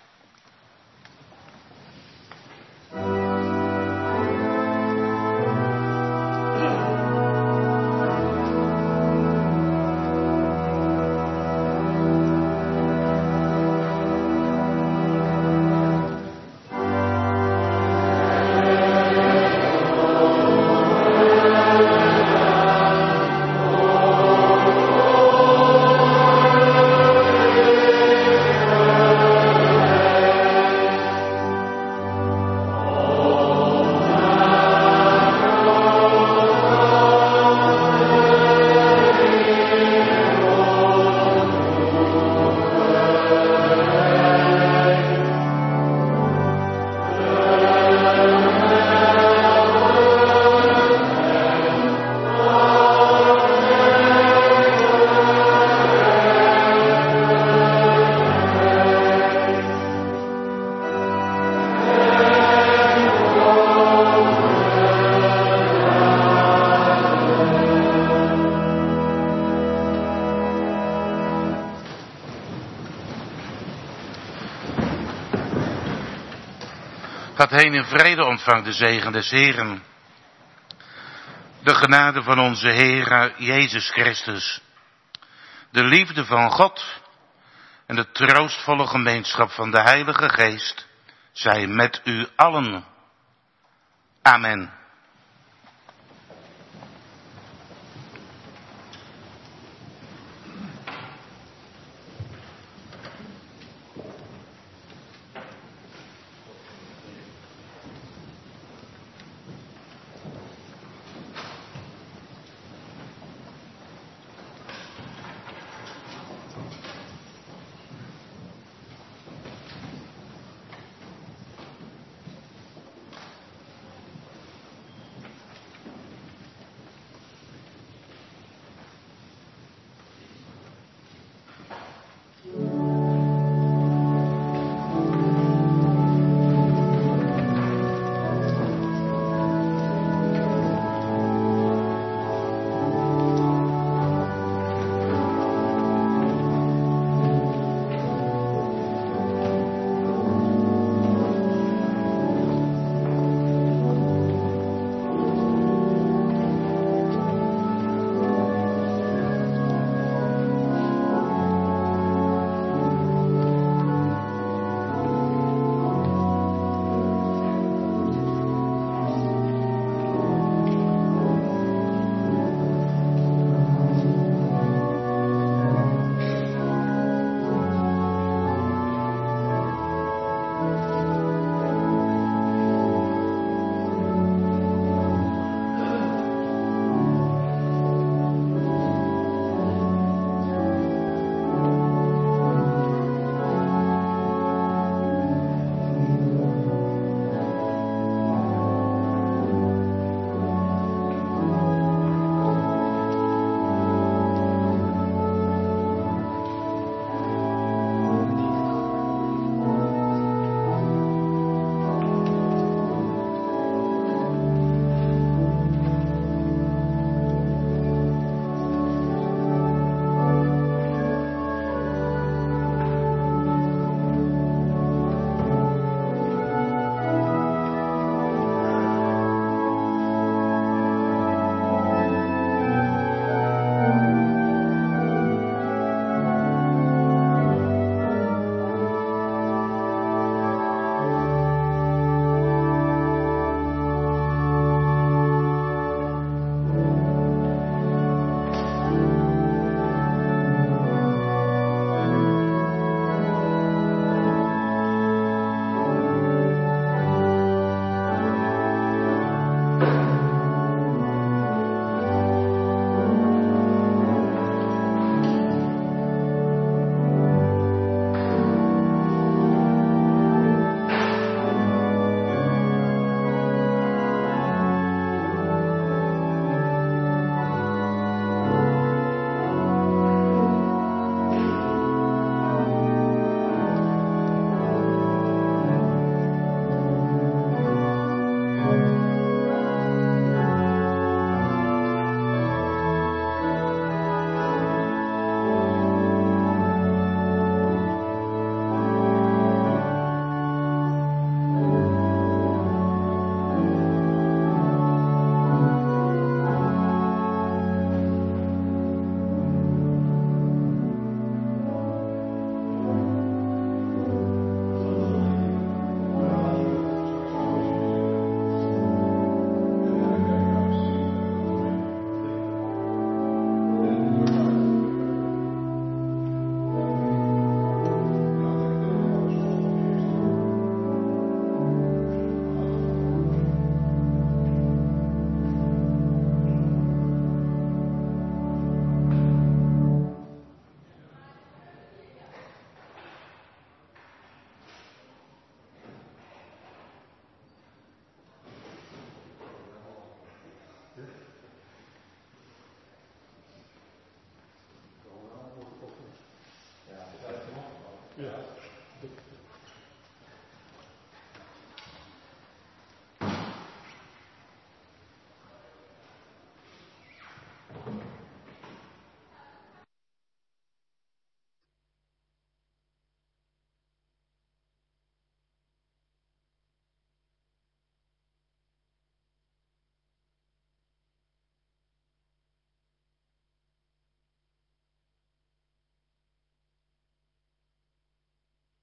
Gaat heen in vrede, ontvang de zegen des Heren. De genade van onze Heer Jezus Christus, de liefde van God en de troostvolle gemeenschap van de Heilige Geest zij met u allen. Amen.